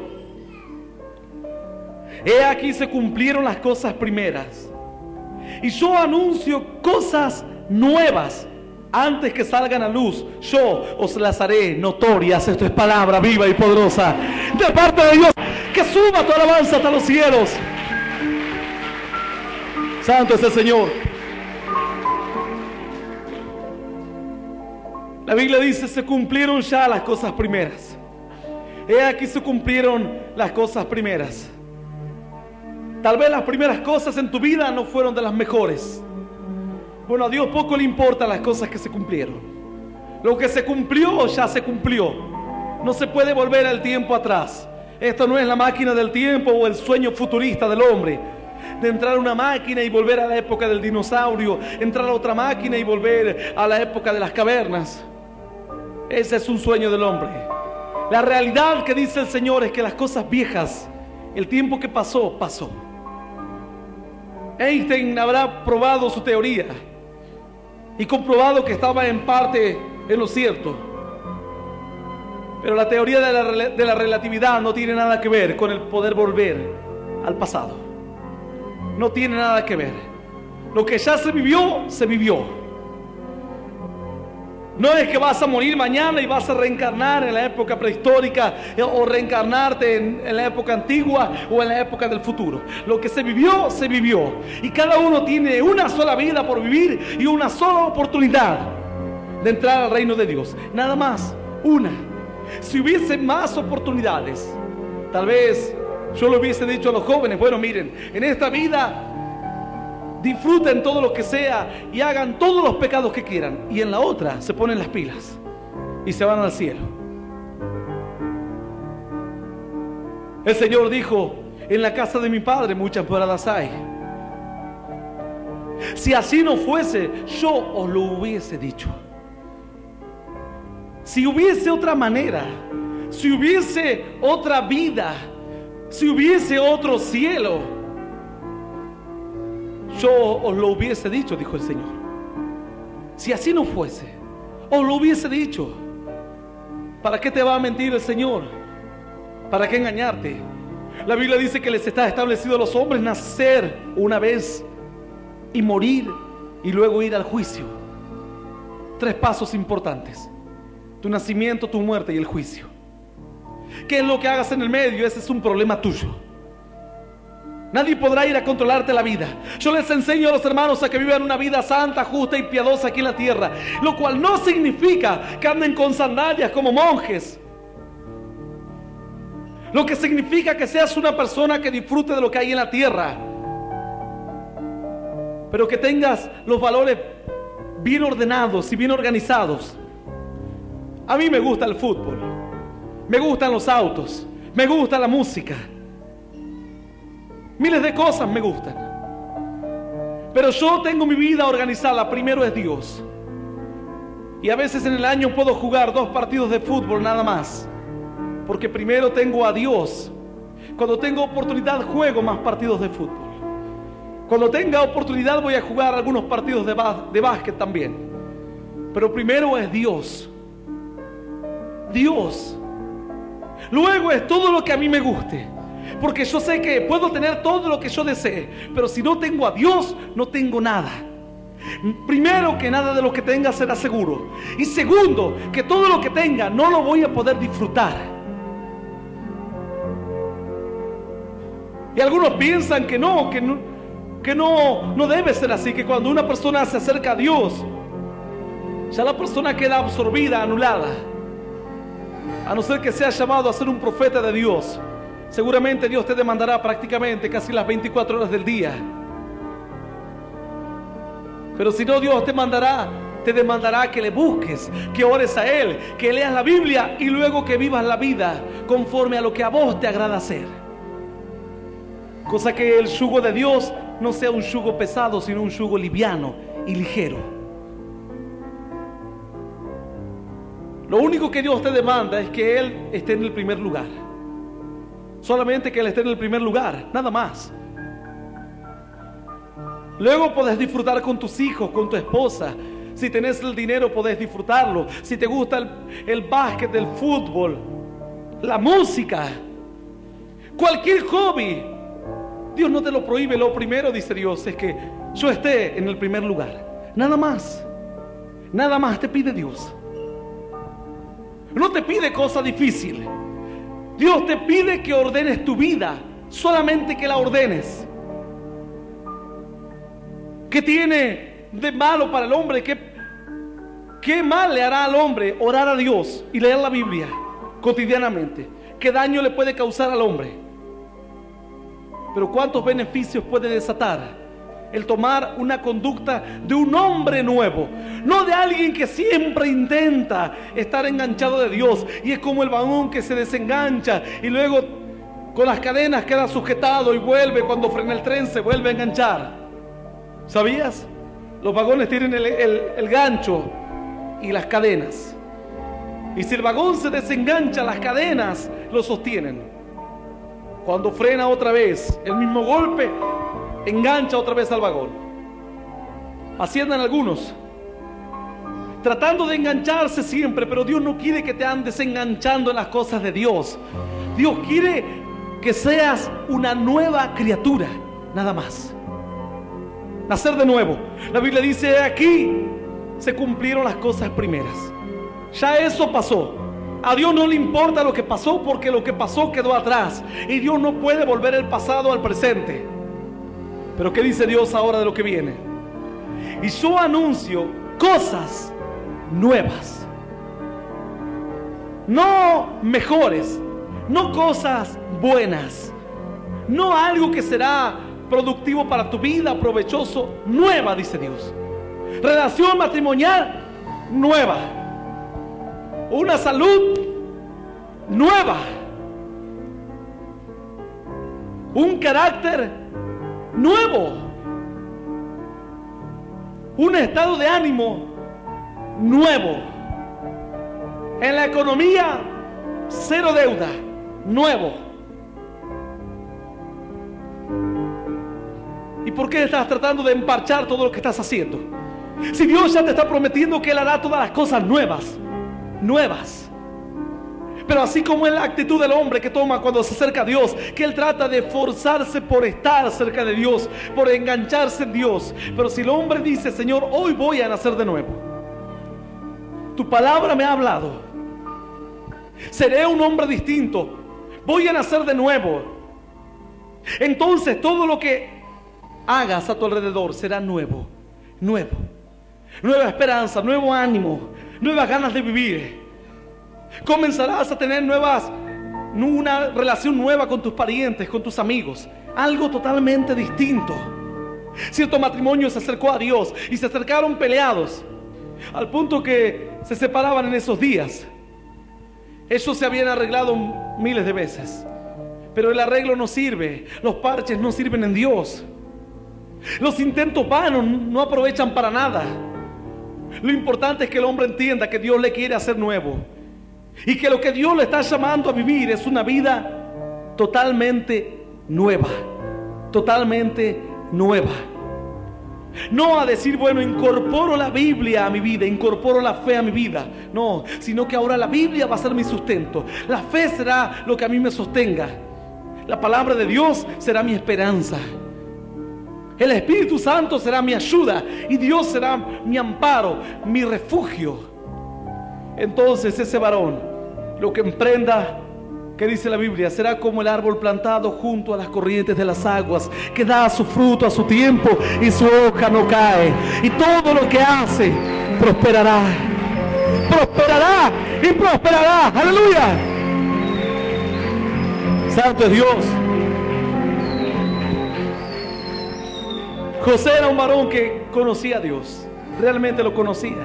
he aquí se cumplieron las cosas primeras, y yo anuncio cosas nuevas. Antes que salgan a luz, yo os las haré notorias. Esto es palabra viva y poderosa de parte de Dios. Que suba tu alabanza hasta los cielos. Santo es el Señor. La Biblia dice: se cumplieron ya las cosas primeras. He aquí se cumplieron las cosas primeras. Tal vez las primeras cosas en tu vida no fueron de las mejores. Bueno, a Dios poco le importan las cosas que se cumplieron. Lo que se cumplió, ya se cumplió. No se puede volver el tiempo atrás. Esto no es la máquina del tiempo o el sueño futurista del hombre, de entrar a una máquina y volver a la época del dinosaurio, entrar a otra máquina y volver a la época de las cavernas. Ese es un sueño del hombre. La realidad que dice el Señor es que las cosas viejas, el tiempo que pasó, pasó. Einstein habrá probado su teoría y comprobado que estaba en parte en lo cierto, pero la teoría de la, de la relatividad no tiene nada que ver con el poder volver al pasado. No tiene nada que ver. Lo que ya se vivió, se vivió. No es que vas a morir mañana y vas a reencarnar en la época prehistórica, o reencarnarte en, en la época antigua o en la época del futuro. Lo que se vivió, se vivió. Y cada uno tiene una sola vida por vivir y una sola oportunidad de entrar al reino de Dios. Nada más, una. Si hubiese más oportunidades, tal vez yo le hubiese dicho a los jóvenes: bueno, miren, en esta vida disfruten todo lo que sea y hagan todos los pecados que quieran, y en la otra se ponen las pilas y se van al cielo. El Señor dijo: en la casa de mi Padre muchas moradas hay. Si así no fuese, yo os lo hubiese dicho. Si hubiese otra manera, si hubiese otra vida, si hubiese otro cielo, yo os lo hubiese dicho, dijo el Señor. Si así no fuese, os lo hubiese dicho. ¿Para qué te va a mentir el Señor? ¿Para qué engañarte? La Biblia dice que les está establecido a los hombres nacer una vez y morir y luego ir al juicio. Tres pasos importantes: tu nacimiento, tu muerte y el juicio. ¿Qué es lo que hagas en el medio? Ese es un problema tuyo. Nadie podrá ir a controlarte la vida. Yo les enseño a los hermanos a que vivan una vida santa, justa y piadosa aquí en la tierra, lo cual no significa que anden con sandalias como monjes. Lo que significa que seas una persona que disfrute de lo que hay en la tierra, pero que tengas los valores bien ordenados y bien organizados. A mí me gusta el fútbol, me gustan los autos, me gusta la música, miles de cosas me gustan, pero yo tengo mi vida organizada. Primero es Dios, y a veces en el año puedo jugar dos partidos de fútbol nada más, porque primero tengo a Dios. Cuando tengo oportunidad juego más partidos de fútbol. Cuando tenga oportunidad voy a jugar algunos partidos de, de básquet también, pero primero es Dios. Dios. Luego es todo lo que a mí me guste, porque yo sé que puedo tener todo lo que yo desee, pero si no tengo a Dios, no tengo nada. Primero, que nada de lo que tenga será seguro, y segundo, que todo lo que tenga no lo voy a poder disfrutar. Y algunos piensan que no, que no, que no, no debe ser así, que cuando una persona se acerca a Dios, ya la persona queda absorbida, anulada. a no ser que seas llamado a ser un profeta de Dios, seguramente Dios te demandará prácticamente casi las veinticuatro horas del día. Pero si no, Dios te mandará, te demandará que le busques, que ores a Él, que leas la Biblia y luego que vivas la vida conforme a lo que a vos te agrada hacer. Cosa que el yugo de Dios no sea un yugo pesado, sino un yugo liviano y ligero. Lo único que Dios te demanda es que Él esté en el primer lugar. Solamente que Él esté en el primer lugar, nada más. Luego podés disfrutar con tus hijos, con tu esposa. Si tenés el dinero podés disfrutarlo. Si te gusta el, el básquet, el fútbol, la música, cualquier hobby, Dios no te lo prohíbe. Lo primero, dice Dios, es que yo esté en el primer lugar. Nada más. Nada más te pide Dios. No te pide cosa difícil. Dios te pide que ordenes tu vida. Solamente que la ordenes. ¿Qué tiene de malo para el hombre? ¿Qué, qué mal le hará al hombre orar a Dios y leer la Biblia cotidianamente? ¿Qué daño le puede causar al hombre? Pero ¿cuántos beneficios puede desatar el tomar una conducta de un hombre nuevo? No de alguien que siempre intenta estar enganchado de Dios y es como el vagón que se desengancha y luego con las cadenas queda sujetado y vuelve, cuando frena el tren se vuelve a enganchar. ¿Sabías? Los vagones tienen el, el, el gancho y las cadenas. Y si el vagón se desengancha, las cadenas lo sostienen. Cuando frena otra vez, el mismo golpe engancha otra vez al vagón. Así andan algunos, tratando de engancharse siempre, pero Dios no quiere que te andes enganchando en las cosas de Dios. Dios quiere que seas una nueva criatura, nada más. Nacer de nuevo. La Biblia dice: aquí se cumplieron las cosas primeras. Ya eso pasó. A Dios no le importa lo que pasó, porque lo que pasó quedó atrás y Dios no puede volver el pasado al presente. Pero ¿qué dice Dios ahora de lo que viene? Y yo anuncio cosas nuevas, no mejores, no cosas buenas, no algo que será productivo para tu vida, provechoso. Nueva, dice Dios. Relación matrimonial nueva. Una salud nueva. Un carácter nuevo. Un estado de ánimo nuevo. En la economía, cero deuda. Nuevo. ¿Y por qué estás tratando de emparchar todo lo que estás haciendo? Si Dios ya te está prometiendo que Él hará todas las cosas nuevas. Nuevas. Pero así como es la actitud del hombre que toma cuando se acerca a Dios, que él trata de forzarse por estar cerca de Dios, por engancharse en Dios. Pero si el hombre dice: Señor, hoy voy a nacer de nuevo, tu palabra me ha hablado, seré un hombre distinto, voy a nacer de nuevo, entonces todo lo que hagas a tu alrededor será nuevo. Nuevo. Nueva esperanza, nuevo ánimo, nuevas ganas de vivir. Comenzarás a tener nuevas, una relación nueva con tus parientes, con tus amigos. Algo totalmente distinto. Cierto matrimonio se acercó a Dios y se acercaron peleados, al punto que se separaban en esos días. Eso se habían arreglado miles de veces, pero el arreglo no sirve. Los parches no sirven en Dios. Los intentos vanos no aprovechan para nada. Lo importante es que el hombre entienda que Dios le quiere hacer nuevo y que lo que Dios le está llamando a vivir es una vida totalmente nueva. Totalmente nueva. No a decir: bueno, incorporo la Biblia a mi vida, incorporo la fe a mi vida. No, sino que ahora la Biblia va a ser mi sustento. La fe será lo que a mí me sostenga. La palabra de Dios será mi esperanza. El Espíritu Santo será mi ayuda y Dios será mi amparo, mi refugio. Entonces ese varón, lo que emprenda, ¿qué dice la Biblia? Será como el árbol plantado junto a las corrientes de las aguas, que da su fruto a su tiempo y su hoja no cae. Y todo lo que hace prosperará. prosperará y prosperará. Aleluya. Santo es Dios. José era un varón que conocía a Dios, realmente lo conocía.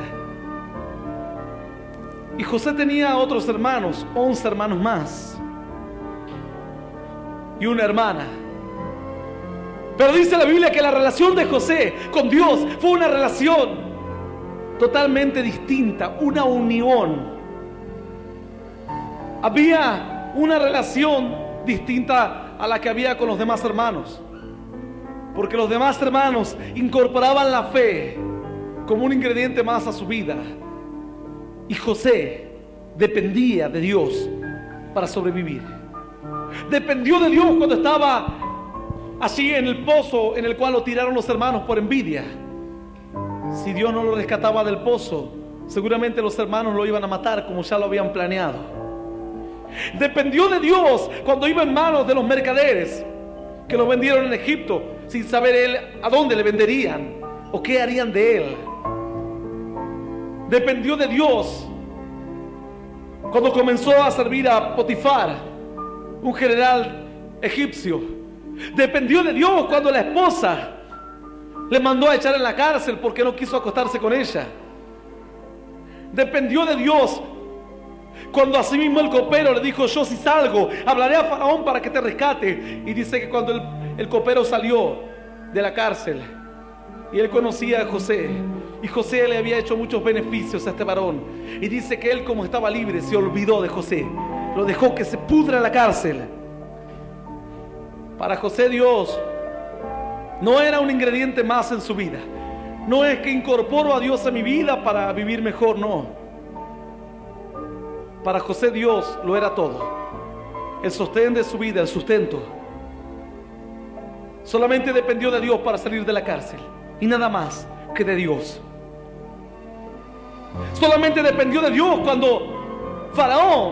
Y José tenía otros hermanos, once hermanos más, y una hermana. Pero dice la Biblia que la relación de José con Dios fue una relación totalmente distinta, una unión. Había una relación distinta a la que había con los demás hermanos, porque los demás hermanos incorporaban la fe como un ingrediente más a su vida. Y José dependía de Dios para sobrevivir. Dependió de Dios cuando estaba allí en el pozo en el cual lo tiraron los hermanos por envidia. Si Dios no lo rescataba del pozo, seguramente los hermanos lo iban a matar como ya lo habían planeado. Dependió de Dios cuando iba en manos de los mercaderes que lo vendieron en Egipto, sin saber él a dónde le venderían o qué harían de él. Dependió de Dios cuando comenzó a servir a Potifar, un general egipcio. Dependió de Dios cuando la esposa le mandó a echar en la cárcel porque no quiso acostarse con ella. Dependió de Dios cuando asimismo el copero le dijo: yo si salgo, hablaré a Faraón para que te rescate. Y dice que cuando el, el copero salió de la cárcel y él conocía a José, y José le había hecho muchos beneficios a este varón, y dice que él, como estaba libre, se olvidó de José, lo dejó que se pudra en la cárcel. Para José, Dios no era un ingrediente más en su vida. No es que incorporo a Dios a mi vida para vivir mejor, no. Para José, Dios lo era todo, el sostén de su vida, el sustento. Solamente dependió de Dios para salir de la cárcel, y nada más que de Dios. Solamente dependió de Dios cuando Faraón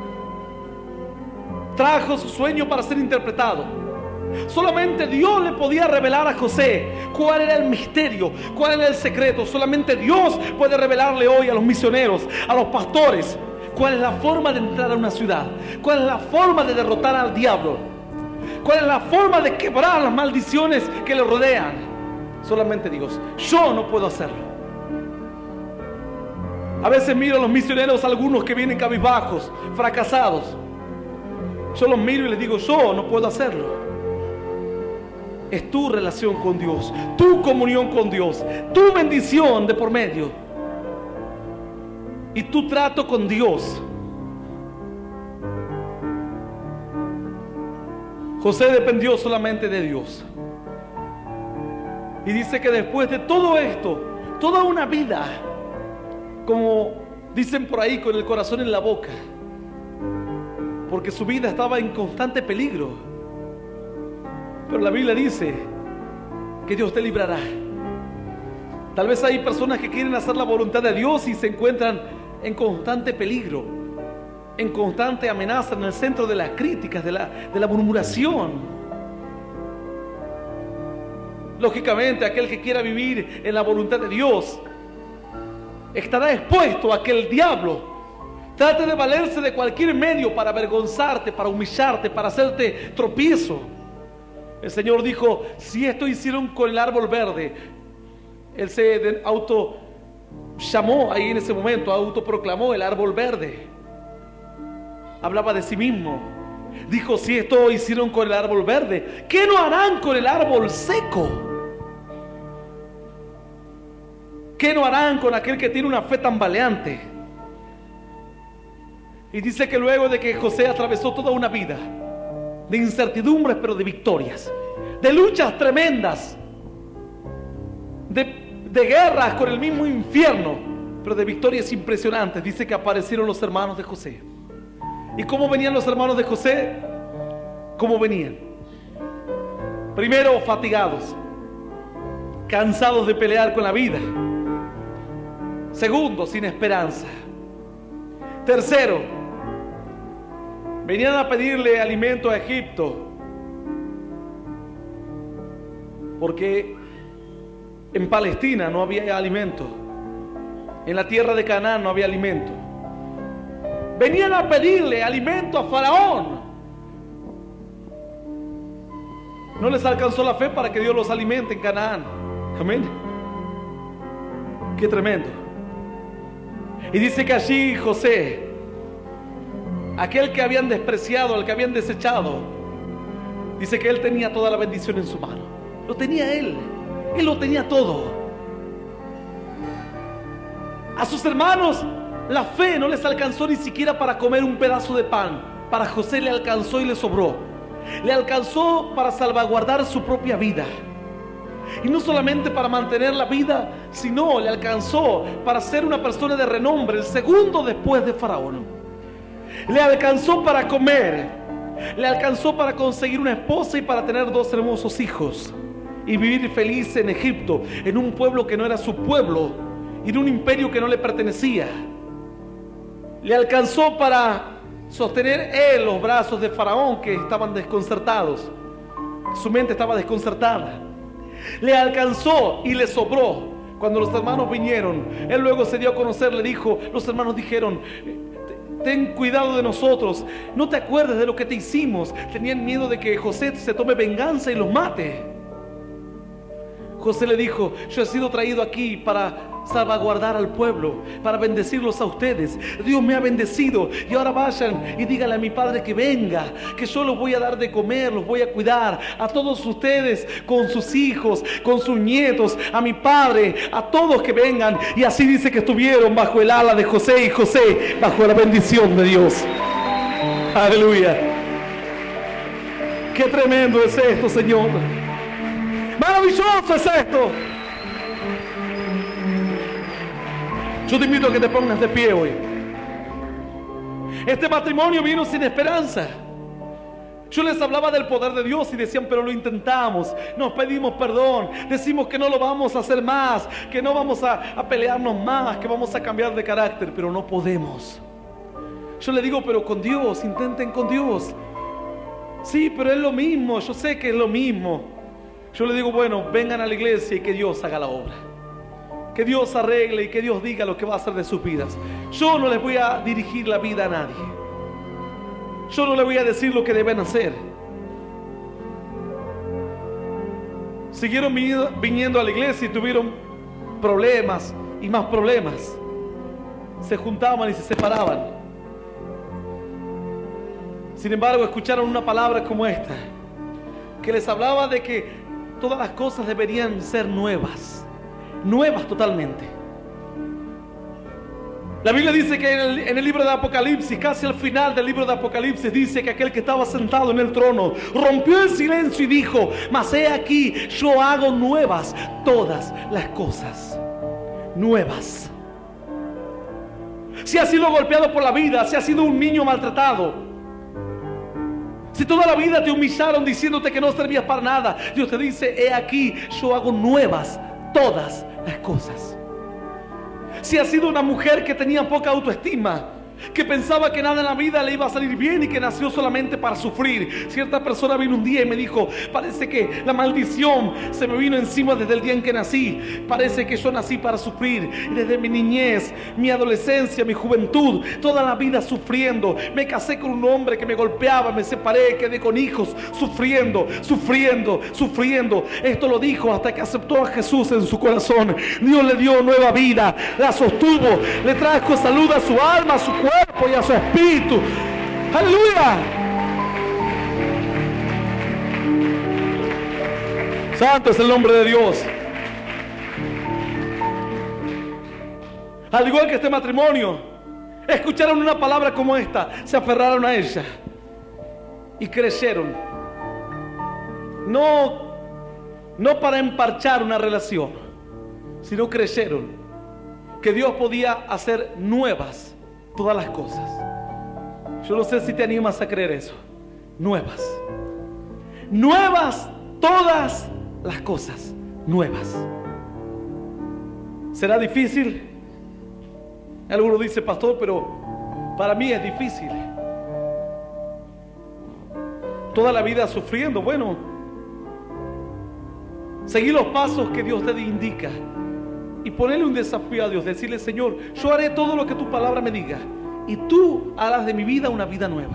trajo su sueño para ser interpretado. Solamente Dios le podía revelar a José cuál era el misterio, cuál era el secreto. Solamente Dios puede revelarle hoy a los misioneros, a los pastores, cuál es la forma de entrar a una ciudad, cuál es la forma de derrotar al diablo, cuál es la forma de quebrar las maldiciones que le rodean. Solamente Dios. Yo no puedo hacerlo. A veces miro a los misioneros, algunos que vienen cabizbajos, fracasados. Yo los miro y les digo: yo no puedo hacerlo. Es tu relación con Dios, tu comunión con Dios, tu bendición de por medio y tu trato con Dios. José dependió solamente de Dios. Y dice que después de todo esto, toda una vida, como dicen por ahí, con el corazón en la boca, porque su vida estaba en constante peligro. Pero la Biblia dice que Dios te librará. Tal vez hay personas que quieren hacer la voluntad de Dios y se encuentran en constante peligro, en constante amenaza, en el centro de las críticas, de la, de la murmuración. Lógicamente, aquel que quiera vivir en la voluntad de Dios estará expuesto a que el diablo trate de valerse de cualquier medio para avergonzarte, para humillarte, para hacerte tropiezo. El Señor dijo: si esto hicieron con el árbol verde, Él se auto llamó ahí en ese momento, autoproclamó el árbol verde. Hablaba de sí mismo. Dijo: si esto hicieron con el árbol verde, ¿qué no harán con el árbol seco? ¿Qué no harán con aquel que tiene una fe tambaleante? Y dice que luego de que José atravesó toda una vida de incertidumbres, pero de victorias, de luchas tremendas, de, de guerras con el mismo infierno, pero de victorias impresionantes, dice que aparecieron los hermanos de José. ¿Y cómo venían los hermanos de José? ¿Cómo venían? Primero, fatigados, cansados de pelear con la vida. Segundo, sin esperanza. Tercero, venían a pedirle alimento a Egipto, porque en Palestina no había alimento. En la tierra de Canaán no había alimento. Venían a pedirle alimento a Faraón. No les alcanzó la fe para que Dios los alimente en Canaán. Amén. Qué tremendo. Y dice que allí José, aquel que habían despreciado, al que habían desechado, dice que él tenía toda la bendición en su mano. Lo tenía él. Él lo tenía todo. A sus hermanos la fe no les alcanzó ni siquiera para comer un pedazo de pan. Para José le alcanzó y le sobró. Le alcanzó para salvaguardar su propia vida. Y no solamente para mantener la vida, sino le alcanzó para ser una persona de renombre, el segundo después de Faraón. Le alcanzó para comer, le alcanzó para conseguir una esposa y para tener dos hermosos hijos y vivir feliz en Egipto, en un pueblo que no era su pueblo y en un imperio que no le pertenecía. Le alcanzó para sostener él los brazos de Faraón, que estaban desconcertados. Su mente estaba desconcertada. Le alcanzó y le sobró. Cuando los hermanos vinieron, él luego se dio a conocer, le dijo, los hermanos dijeron: ten cuidado de nosotros, no te acuerdes de lo que te hicimos. Tenían miedo de que José se tome venganza y los mate. José le dijo: yo he sido traído aquí para salvaguardar al pueblo, para bendecirlos a ustedes. Dios me ha bendecido y ahora vayan y díganle a mi padre que venga, que yo los voy a dar de comer, los voy a cuidar a todos ustedes, con sus hijos, con sus nietos, a mi padre, a todos que vengan. Y así dice que estuvieron bajo el ala de José, y José bajo la bendición de Dios. Aleluya. Qué tremendo es esto, Señor. Maravilloso es esto. Yo te invito a que te pongas de pie hoy. Este matrimonio vino sin esperanza. Yo les hablaba del poder de Dios y decían: pero lo intentamos, nos pedimos perdón, decimos que no lo vamos a hacer más, que no vamos a, a pelearnos más, que vamos a cambiar de carácter, pero no podemos. Yo le digo: pero con Dios, intenten con Dios. Sí, pero es lo mismo, yo sé que es lo mismo. Yo le digo: bueno, vengan a la iglesia y que Dios haga la obra. Que Dios arregle y que Dios diga lo que va a hacer de sus vidas. Yo no les voy a dirigir la vida a nadie. Yo no les voy a decir lo que deben hacer. Siguieron viniendo a la iglesia y tuvieron problemas y más problemas. Se juntaban y se separaban. Sin embargo, escucharon una palabra como esta, que les hablaba de que todas las cosas deberían ser nuevas. Nuevas totalmente. La Biblia dice que en el, en el libro de Apocalipsis, casi al final del libro de Apocalipsis, dice que aquel que estaba sentado en el trono rompió el silencio y dijo: mas he aquí, yo hago nuevas todas las cosas. Nuevas. Si has sido golpeado por la vida, si has sido un niño maltratado, si toda la vida te humillaron diciéndote que no servías para nada, Dios te dice: he aquí, yo hago nuevas todas las cosas. Si has sido una mujer que tenía poca autoestima, que pensaba que nada en la vida le iba a salir bien y que nació solamente para sufrir. Cierta persona vino un día y me dijo: parece que la maldición se me vino encima desde el día en que nací. Parece que yo nací para sufrir. Desde mi niñez, mi adolescencia, mi juventud, toda la vida sufriendo. Me casé con un hombre que me golpeaba, me separé, quedé con hijos, sufriendo, sufriendo, sufriendo. Esto lo dijo hasta que aceptó a Jesús en su corazón. Dios le dio nueva vida, la sostuvo, le trajo salud a su alma, a su cuerpo y a su espíritu. Aleluya. Santo es el nombre de Dios. Al igual que este matrimonio, escucharon una palabra como esta, se aferraron a ella y creyeron. No, no para emparchar una relación, sino creyeron que Dios podía hacer nuevas todas las cosas. Yo no sé si te animas a creer eso. Nuevas. Nuevas todas las cosas. Nuevas. ¿Será difícil? Alguno dice: pastor, pero para mí es difícil. Toda la vida sufriendo. Bueno, seguí los pasos que Dios te indica. y ponerle un desafío a Dios. Decirle: Señor, yo haré todo lo que tu palabra me diga, y tú harás de mi vida una vida nueva.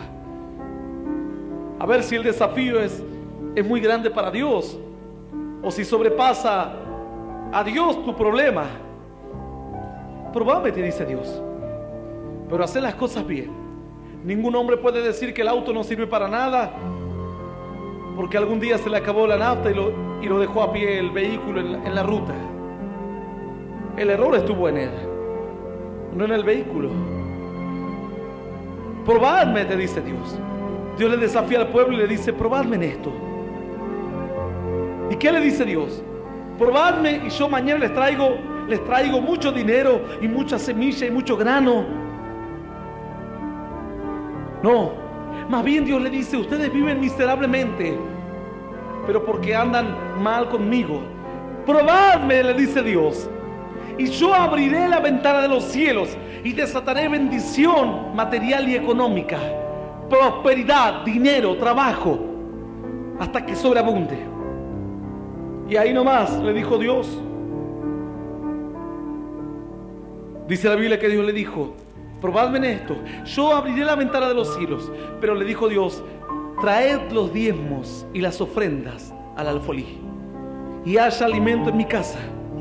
A ver si el desafío es, es muy grande para Dios, o si sobrepasa a Dios tu problema. Probame, te dice Dios, pero hacer las cosas bien. Ningún hombre puede decir que el auto no sirve para nada porque algún día se le acabó la nafta y lo, y lo dejó a pie el vehículo en la, en la ruta. El error estuvo en él, no en el vehículo. Probadme, te dice Dios. Dios le desafía al pueblo y le dice: probadme en esto. ¿Y qué le dice Dios? Probadme y yo mañana les traigo, les traigo mucho dinero y mucha semilla y mucho grano. No, más bien Dios le dice: ustedes viven miserablemente, pero porque andan mal conmigo. Probadme, le dice Dios, y yo abriré la ventana de los cielos y desataré bendición material y económica, prosperidad, dinero, trabajo, hasta que sobreabunde. Y ahí nomás le dijo Dios. Dice la Biblia que Dios le dijo: probadme en esto, yo abriré la ventana de los cielos. Pero le dijo Dios: traed los diezmos y las ofrendas al alfolí, y haya alimento en mi casa.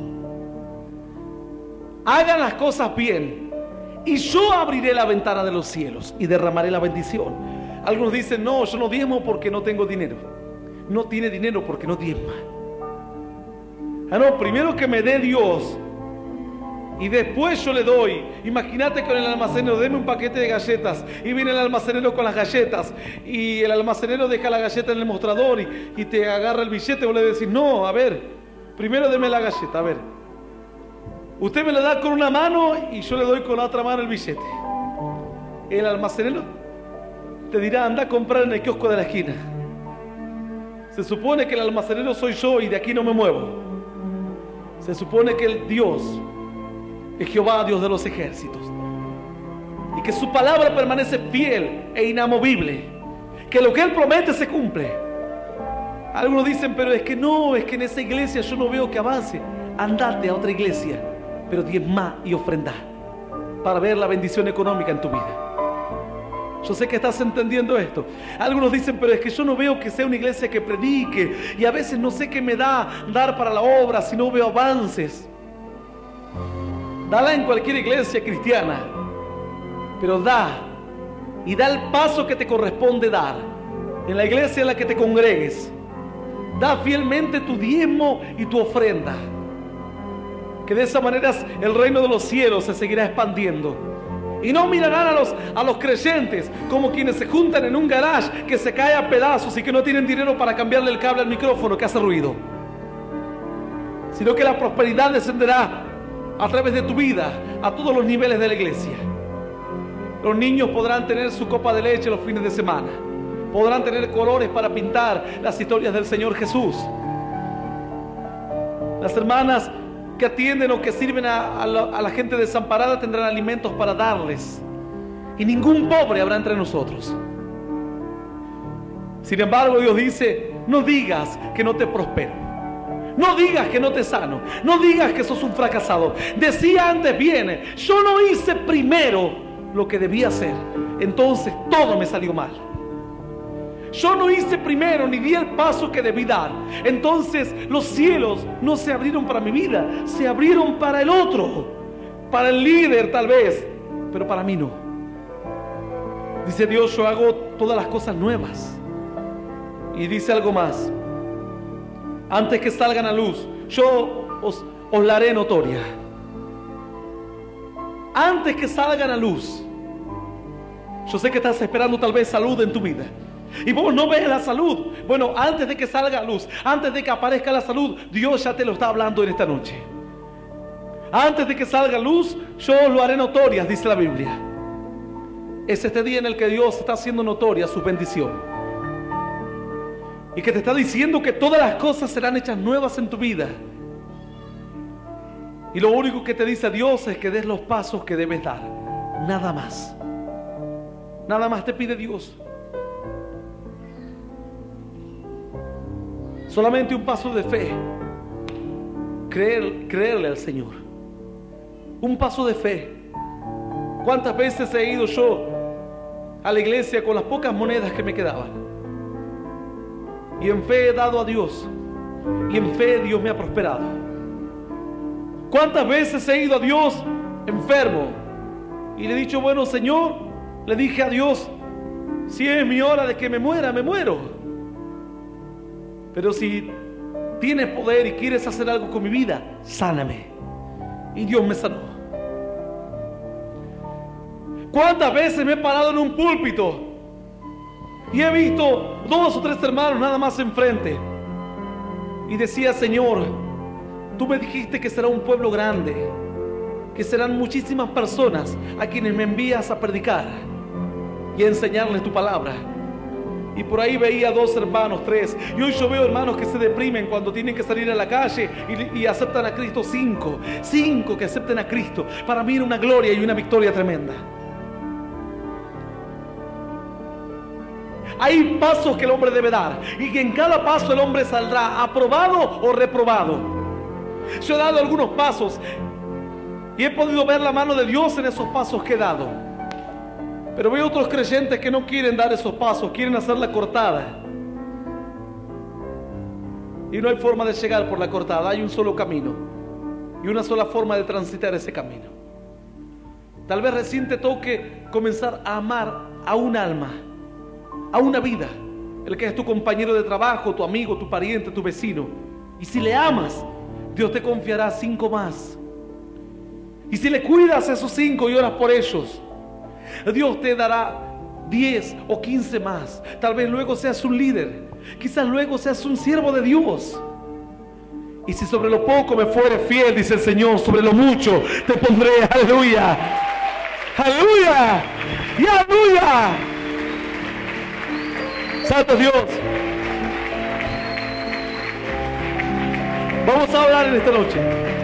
Hagan las cosas bien, y yo abriré la ventana de los cielos y derramaré la bendición. Algunos dicen: no, yo no diezmo porque no tengo dinero. No tiene dinero porque no diezma. Ah, no, primero que me dé Dios y después yo le doy. Imagínate con el almacenero: deme un paquete de galletas, y viene el almacenero con las galletas, y el almacenero deja la galleta en el mostrador y, y te agarra el billete. Vos le decís: no, a ver, primero deme la galleta. A ver, usted me la da con una mano y yo le doy con la otra mano el billete. El almacenero te dirá: anda a comprar en el kiosco de la esquina. Se supone que el almacenero soy yo y de aquí no me muevo. Se supone que el Dios es Jehová, Dios de los ejércitos, y que su palabra permanece fiel e inamovible, que lo que Él promete se cumple. Algunos dicen: pero es que no, es que en esa iglesia yo no veo que avance. Andate a otra iglesia, pero diezmá y ofrendá para ver la bendición económica en tu vida. Yo sé que estás entendiendo esto. Algunos dicen: pero es que yo no veo que sea una iglesia que predique, y a veces no sé qué me da dar para la obra si no veo avances. Dala en cualquier iglesia cristiana, pero da, y da el paso que te corresponde dar en la iglesia en la que te congregues. Da fielmente tu diezmo y tu ofrenda, que de esa manera el reino de los cielos se seguirá expandiendo. Y no mirarán a los, a los creyentes como quienes se juntan en un garage que se cae a pedazos y que no tienen dinero para cambiarle el cable al micrófono que hace ruido, sino que la prosperidad descenderá a través de tu vida a todos los niveles de la iglesia. Los niños podrán tener su copa de leche los fines de semana, podrán tener colores para pintar las historias del Señor Jesús. Las hermanas que atienden o que sirven a, a, la, a la gente desamparada tendrán alimentos para darles, y ningún pobre habrá entre nosotros. Sin embargo, Dios dice: no digas que no te prospero, no digas que no te sano, no digas que sos un fracasado. Decía antes bien: yo no hice primero lo que debía hacer, entonces todo me salió mal. Yo no hice primero ni di el paso que debí dar, entonces los cielos no se abrieron para mi vida, se abrieron para el otro, para el líder tal vez, pero para mí no. Dice Dios: yo hago todas las cosas nuevas. Y dice algo más: antes que salgan a luz, yo os, os la haré notoria. Antes que salgan a luz. Yo sé que estás esperando tal vez salud en tu vida, y vos no ves la salud. Bueno, antes de que salga a luz, antes de que aparezca la salud, Dios ya te lo está hablando en esta noche. Antes de que salga a luz, yo os lo haré notorias, dice la Biblia. Es este día en el que Dios está haciendo notoria su bendición, y que te está diciendo que todas las cosas serán hechas nuevas en tu vida. Y lo único que te dice Dios es que des los pasos que debes dar. Nada más. Nada más te pide Dios. Solamente un paso de fe. Creer, creerle al Señor. un paso de fe. ¿Cuántas veces he ido yo a la iglesia con las pocas monedas que me quedaban? Y en fe he dado a Dios. Y en fe Dios me ha prosperado. ¿Cuántas veces he ido a Dios enfermo? Y le he dicho, bueno, Señor, le dije a Dios, si es mi hora de que me muera, me muero. Pero si tienes poder y quieres hacer algo con mi vida, sáname. Y Dios me sanó. ¿Cuántas veces me he parado en un púlpito y he visto dos o tres hermanos nada más enfrente? Y decía, Señor, tú me dijiste que será un pueblo grande, que serán muchísimas personas a quienes me envías a predicar y a enseñarles tu palabra. Y por ahí veía dos hermanos, tres. Y hoy yo veo hermanos que se deprimen cuando tienen que salir a la calle y, y aceptan a Cristo. Cinco, cinco que acepten a Cristo. Para mí era una gloria y una victoria tremenda. Hay pasos que el hombre debe dar, y que en cada paso el hombre saldrá aprobado o reprobado. Yo he dado algunos pasos y he podido ver la mano de Dios en esos pasos que he dado. Pero veo otros creyentes que no quieren dar esos pasos, quieren hacer la cortada. Y no hay forma de llegar por la cortada, hay un solo camino y una sola forma de transitar ese camino. Tal vez recién te toque comenzar a amar a un alma, a una vida, el que es tu compañero de trabajo, tu amigo, tu pariente, tu vecino. Y si le amas, Dios te confiará cinco más. Y si le cuidas a esos cinco y oras por ellos, Dios te dará diez o quince más. Tal vez luego seas un líder, quizás luego seas un siervo de Dios. Y si sobre lo poco me fuere fiel, dice el Señor, sobre lo mucho te pondré. Aleluya, aleluya y aleluya. Santo Dios. Vamos a hablar en esta noche.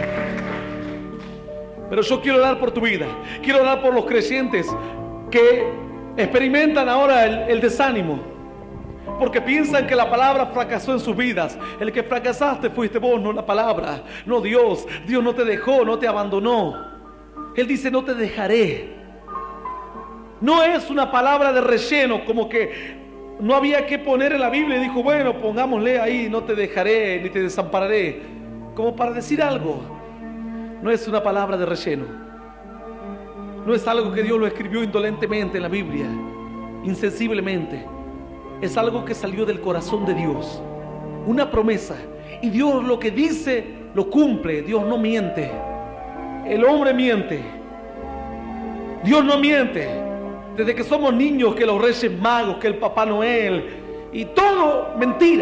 Pero yo quiero orar por tu vida. Quiero orar por los creyentes que experimentan ahora el, el desánimo, porque piensan que la palabra fracasó en sus vidas. El que fracasaste fuiste vos, no la palabra, no Dios. Dios no te dejó, no te abandonó. Él dice, no te dejaré. No es una palabra de relleno, como que no había que poner en la Biblia y dijo, bueno, pongámosle ahí, no te dejaré ni te desampararé, como para decir algo. No es una palabra de relleno. No es algo que Dios lo escribió indolentemente en la Biblia, insensiblemente. Es algo que salió del corazón de Dios, una promesa. Y Dios lo que dice, lo cumple. Dios no miente. El hombre miente. Dios no miente. Desde que somos niños, que los Reyes Magos, que el Papá Noel, y todo mentira.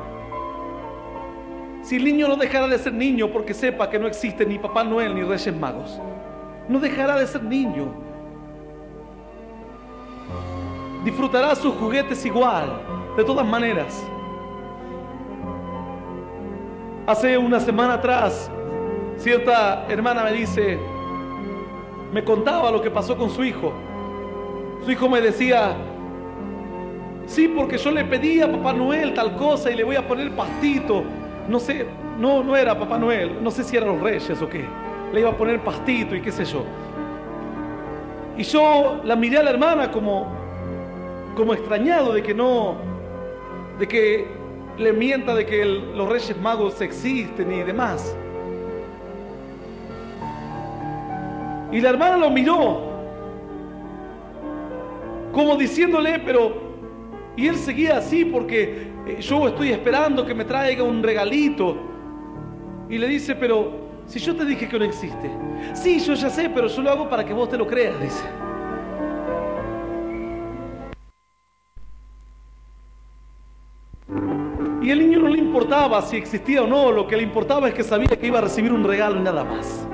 Si el niño no dejará de ser niño porque sepa que no existe ni Papá Noel ni Reyes Magos, no dejará de ser niño. Disfrutará sus juguetes igual, de todas maneras. Hace una semana atrás, cierta hermana me dice, me contaba lo que pasó con su hijo. Su hijo me decía, sí, porque yo le pedí a Papá Noel tal cosa y le voy a poner pastito. No sé, no, no era Papá Noel, no sé si eran los Reyes o qué. Le iba a poner pastito y qué sé yo. Y yo la miré a la hermana como, como extrañado de que no, de que le mienta de que el, los Reyes Magos existen y demás. Y la hermana lo miró como diciéndole, pero, y él seguía así porque eh, yo estoy esperando que me traiga un regalito. Y le dice, pero si yo te dije que no existe. Sí, yo ya sé, pero yo lo hago para que vos te lo creas, dice. Y el niño no le importaba si existía o no, lo que le importaba es que sabía que iba a recibir un regalo y nada más.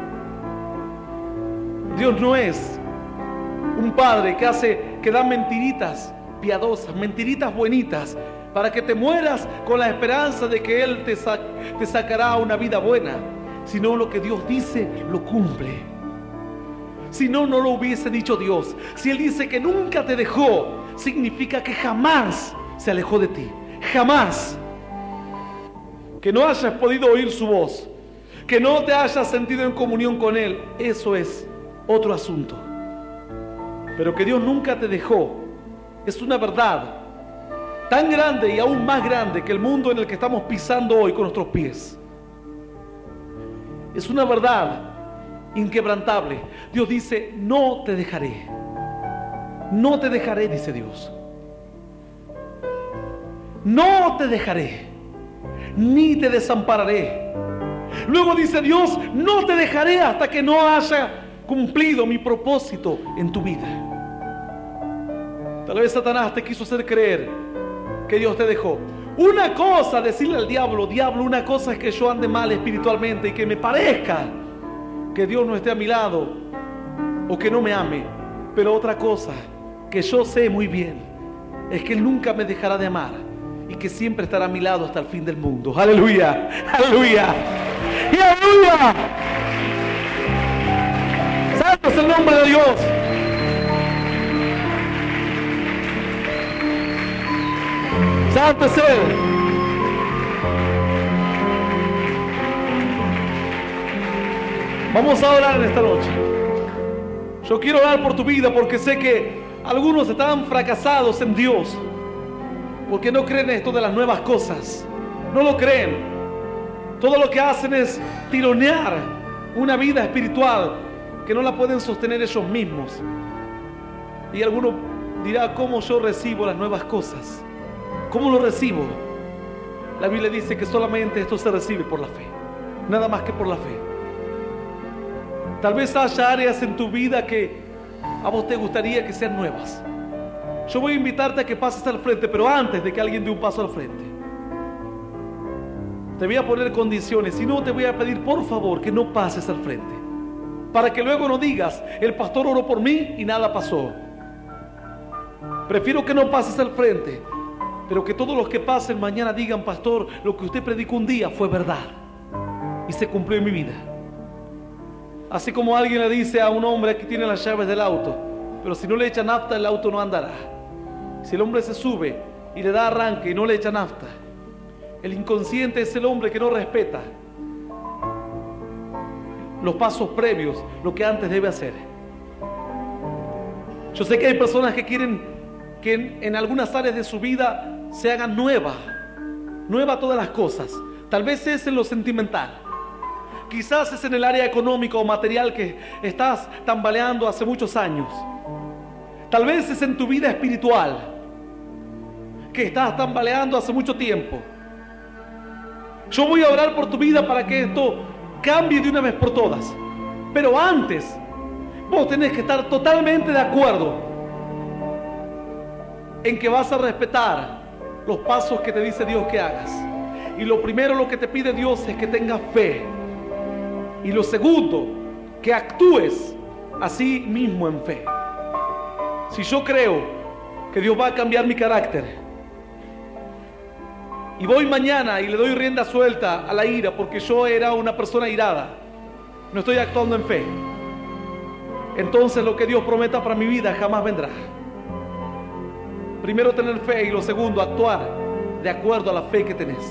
Dios no es un padre que hace, que da mentiritas piadosas, mentiritas bonitas, para que te mueras con la esperanza de que Él te, sa- te sacará una vida buena. Sino lo que Dios dice, lo cumple. Si no, no lo hubiese dicho Dios. Si Él dice que nunca te dejó, significa que jamás se alejó de ti. Jamás. Que no hayas podido oír su voz, Que no te hayas sentido en comunión con Él, eso es otro asunto. Pero que Dios nunca te dejó, es una verdad tan grande y aún más grande que el mundo en el que estamos pisando hoy con nuestros pies. Es una verdad inquebrantable. Dios dice, no te dejaré. No te dejaré, dice Dios. No te dejaré, ni te desampararé. Luego dice Dios, no te dejaré hasta que no haya cumplido mi propósito en tu vida. Tal vez Satanás te quiso hacer creer que Dios te dejó. Una cosa, decirle al diablo, diablo, una cosa es que yo ande mal espiritualmente y que me parezca que Dios no esté a mi lado o que no me ame. Pero otra cosa que yo sé muy bien es que Él nunca me dejará de amar y que siempre estará a mi lado hasta el fin del mundo. Aleluya, aleluya y aleluya. Santo es el nombre de Dios. Santo es Él. Vamos a orar en esta noche. Yo quiero orar por tu vida porque sé que algunos están fracasados en Dios porque no creen esto de las nuevas cosas. No lo creen. Todo lo que hacen es tironear una vida espiritual que no la pueden sostener ellos mismos. Y alguno dirá, ¿cómo yo recibo las nuevas cosas? ¿Cómo lo recibo? La Biblia dice que solamente esto se recibe por la fe. Nada más que por la fe. Tal vez haya áreas en tu vida que a vos te gustaría que sean nuevas. Yo voy a invitarte a que pases al frente, pero antes de que alguien dé un paso al frente, te voy a poner condiciones. Y no te voy a pedir, por favor, que no pases al frente, para que luego no digas, el pastor oró por mí y nada pasó. Prefiero que no pases al frente, pero que todos los que pasen mañana digan, pastor, lo que usted predicó un día fue verdad y se cumplió en mi vida. Así como alguien le dice a un hombre que tiene las llaves del auto, pero si no le echa nafta el auto no andará. Si el hombre se sube y le da arranque y no le echa nafta, el inconsciente es el hombre que no respeta los pasos previos, lo que antes debe hacer. Yo sé que hay personas que quieren que en, en algunas áreas de su vida se hagan nueva, nueva todas las cosas. Tal vez es en lo sentimental, quizás es en el área económica o material que estás tambaleando hace muchos años. Tal vez es en tu vida espiritual que estás tambaleando hace mucho tiempo. Yo voy a orar por tu vida para que esto cambie de una vez por todas. Pero antes, vos tenés que estar totalmente de acuerdo en que vas a respetar los pasos que te dice Dios que hagas. Y lo primero, lo que te pide Dios es que tengas fe. Y lo segundo, que actúes así mismo en fe. Si yo creo que Dios va a cambiar mi carácter y voy mañana y le doy rienda suelta a la ira porque yo era una persona irada, no estoy actuando en fe, entonces lo que Dios prometa para mi vida jamás vendrá. Primero tener fe y lo segundo, actuar de acuerdo a la fe que tenés.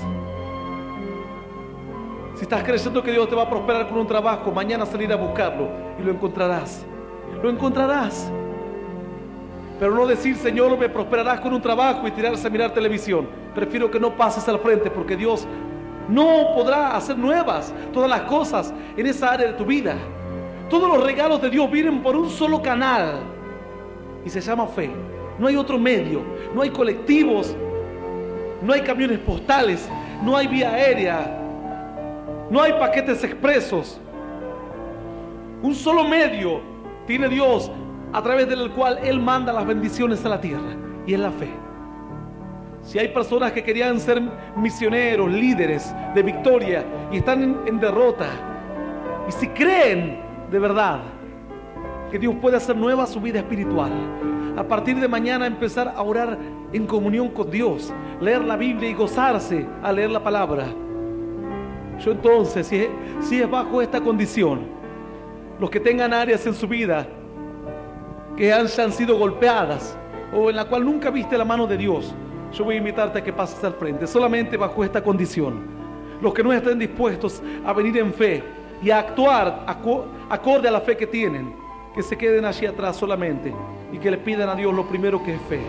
Si estás creyendo que Dios te va a prosperar con un trabajo, mañana salir a buscarlo y lo encontrarás. Lo encontrarás. Pero no decir, Señor, me prosperarás con un trabajo y tirarse a mirar televisión. Prefiero que no pases al frente porque Dios no podrá hacer nuevas todas las cosas en esa área de tu vida. Todos los regalos de Dios vienen por un solo canal y se llama fe. No hay otro medio, no hay colectivos, no hay camiones postales, no hay vía aérea, no hay paquetes expresos. Un solo medio tiene Dios a través del cual Él manda las bendiciones a la tierra, y es la fe. Si hay personas que querían ser misioneros, líderes de victoria y están en, en derrota, y si creen de verdad que Dios puede hacer nueva su vida espiritual, a partir de mañana empezar a orar en comunión con Dios, leer la Biblia y gozarse al leer la palabra. Yo entonces, si es, si es bajo esta condición, los que tengan áreas en su vida que hayan sido golpeadas o en la cual nunca viste la mano de Dios, yo voy a invitarte a que pases al frente, solamente bajo esta condición. Los que no estén dispuestos a venir en fe y a actuar aco- acorde a la fe que tienen, que se queden allí atrás solamente y que le pidan a Dios lo primero que es fe.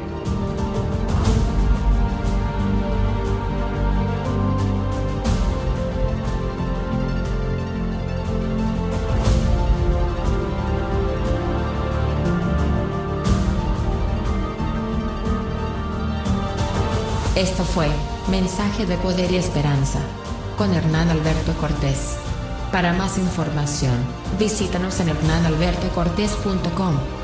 Esto fue Mensaje de Poder y Esperanza con Hernán Alberto Cortés. Para más información, visítanos en hernán alberto cortés punto com.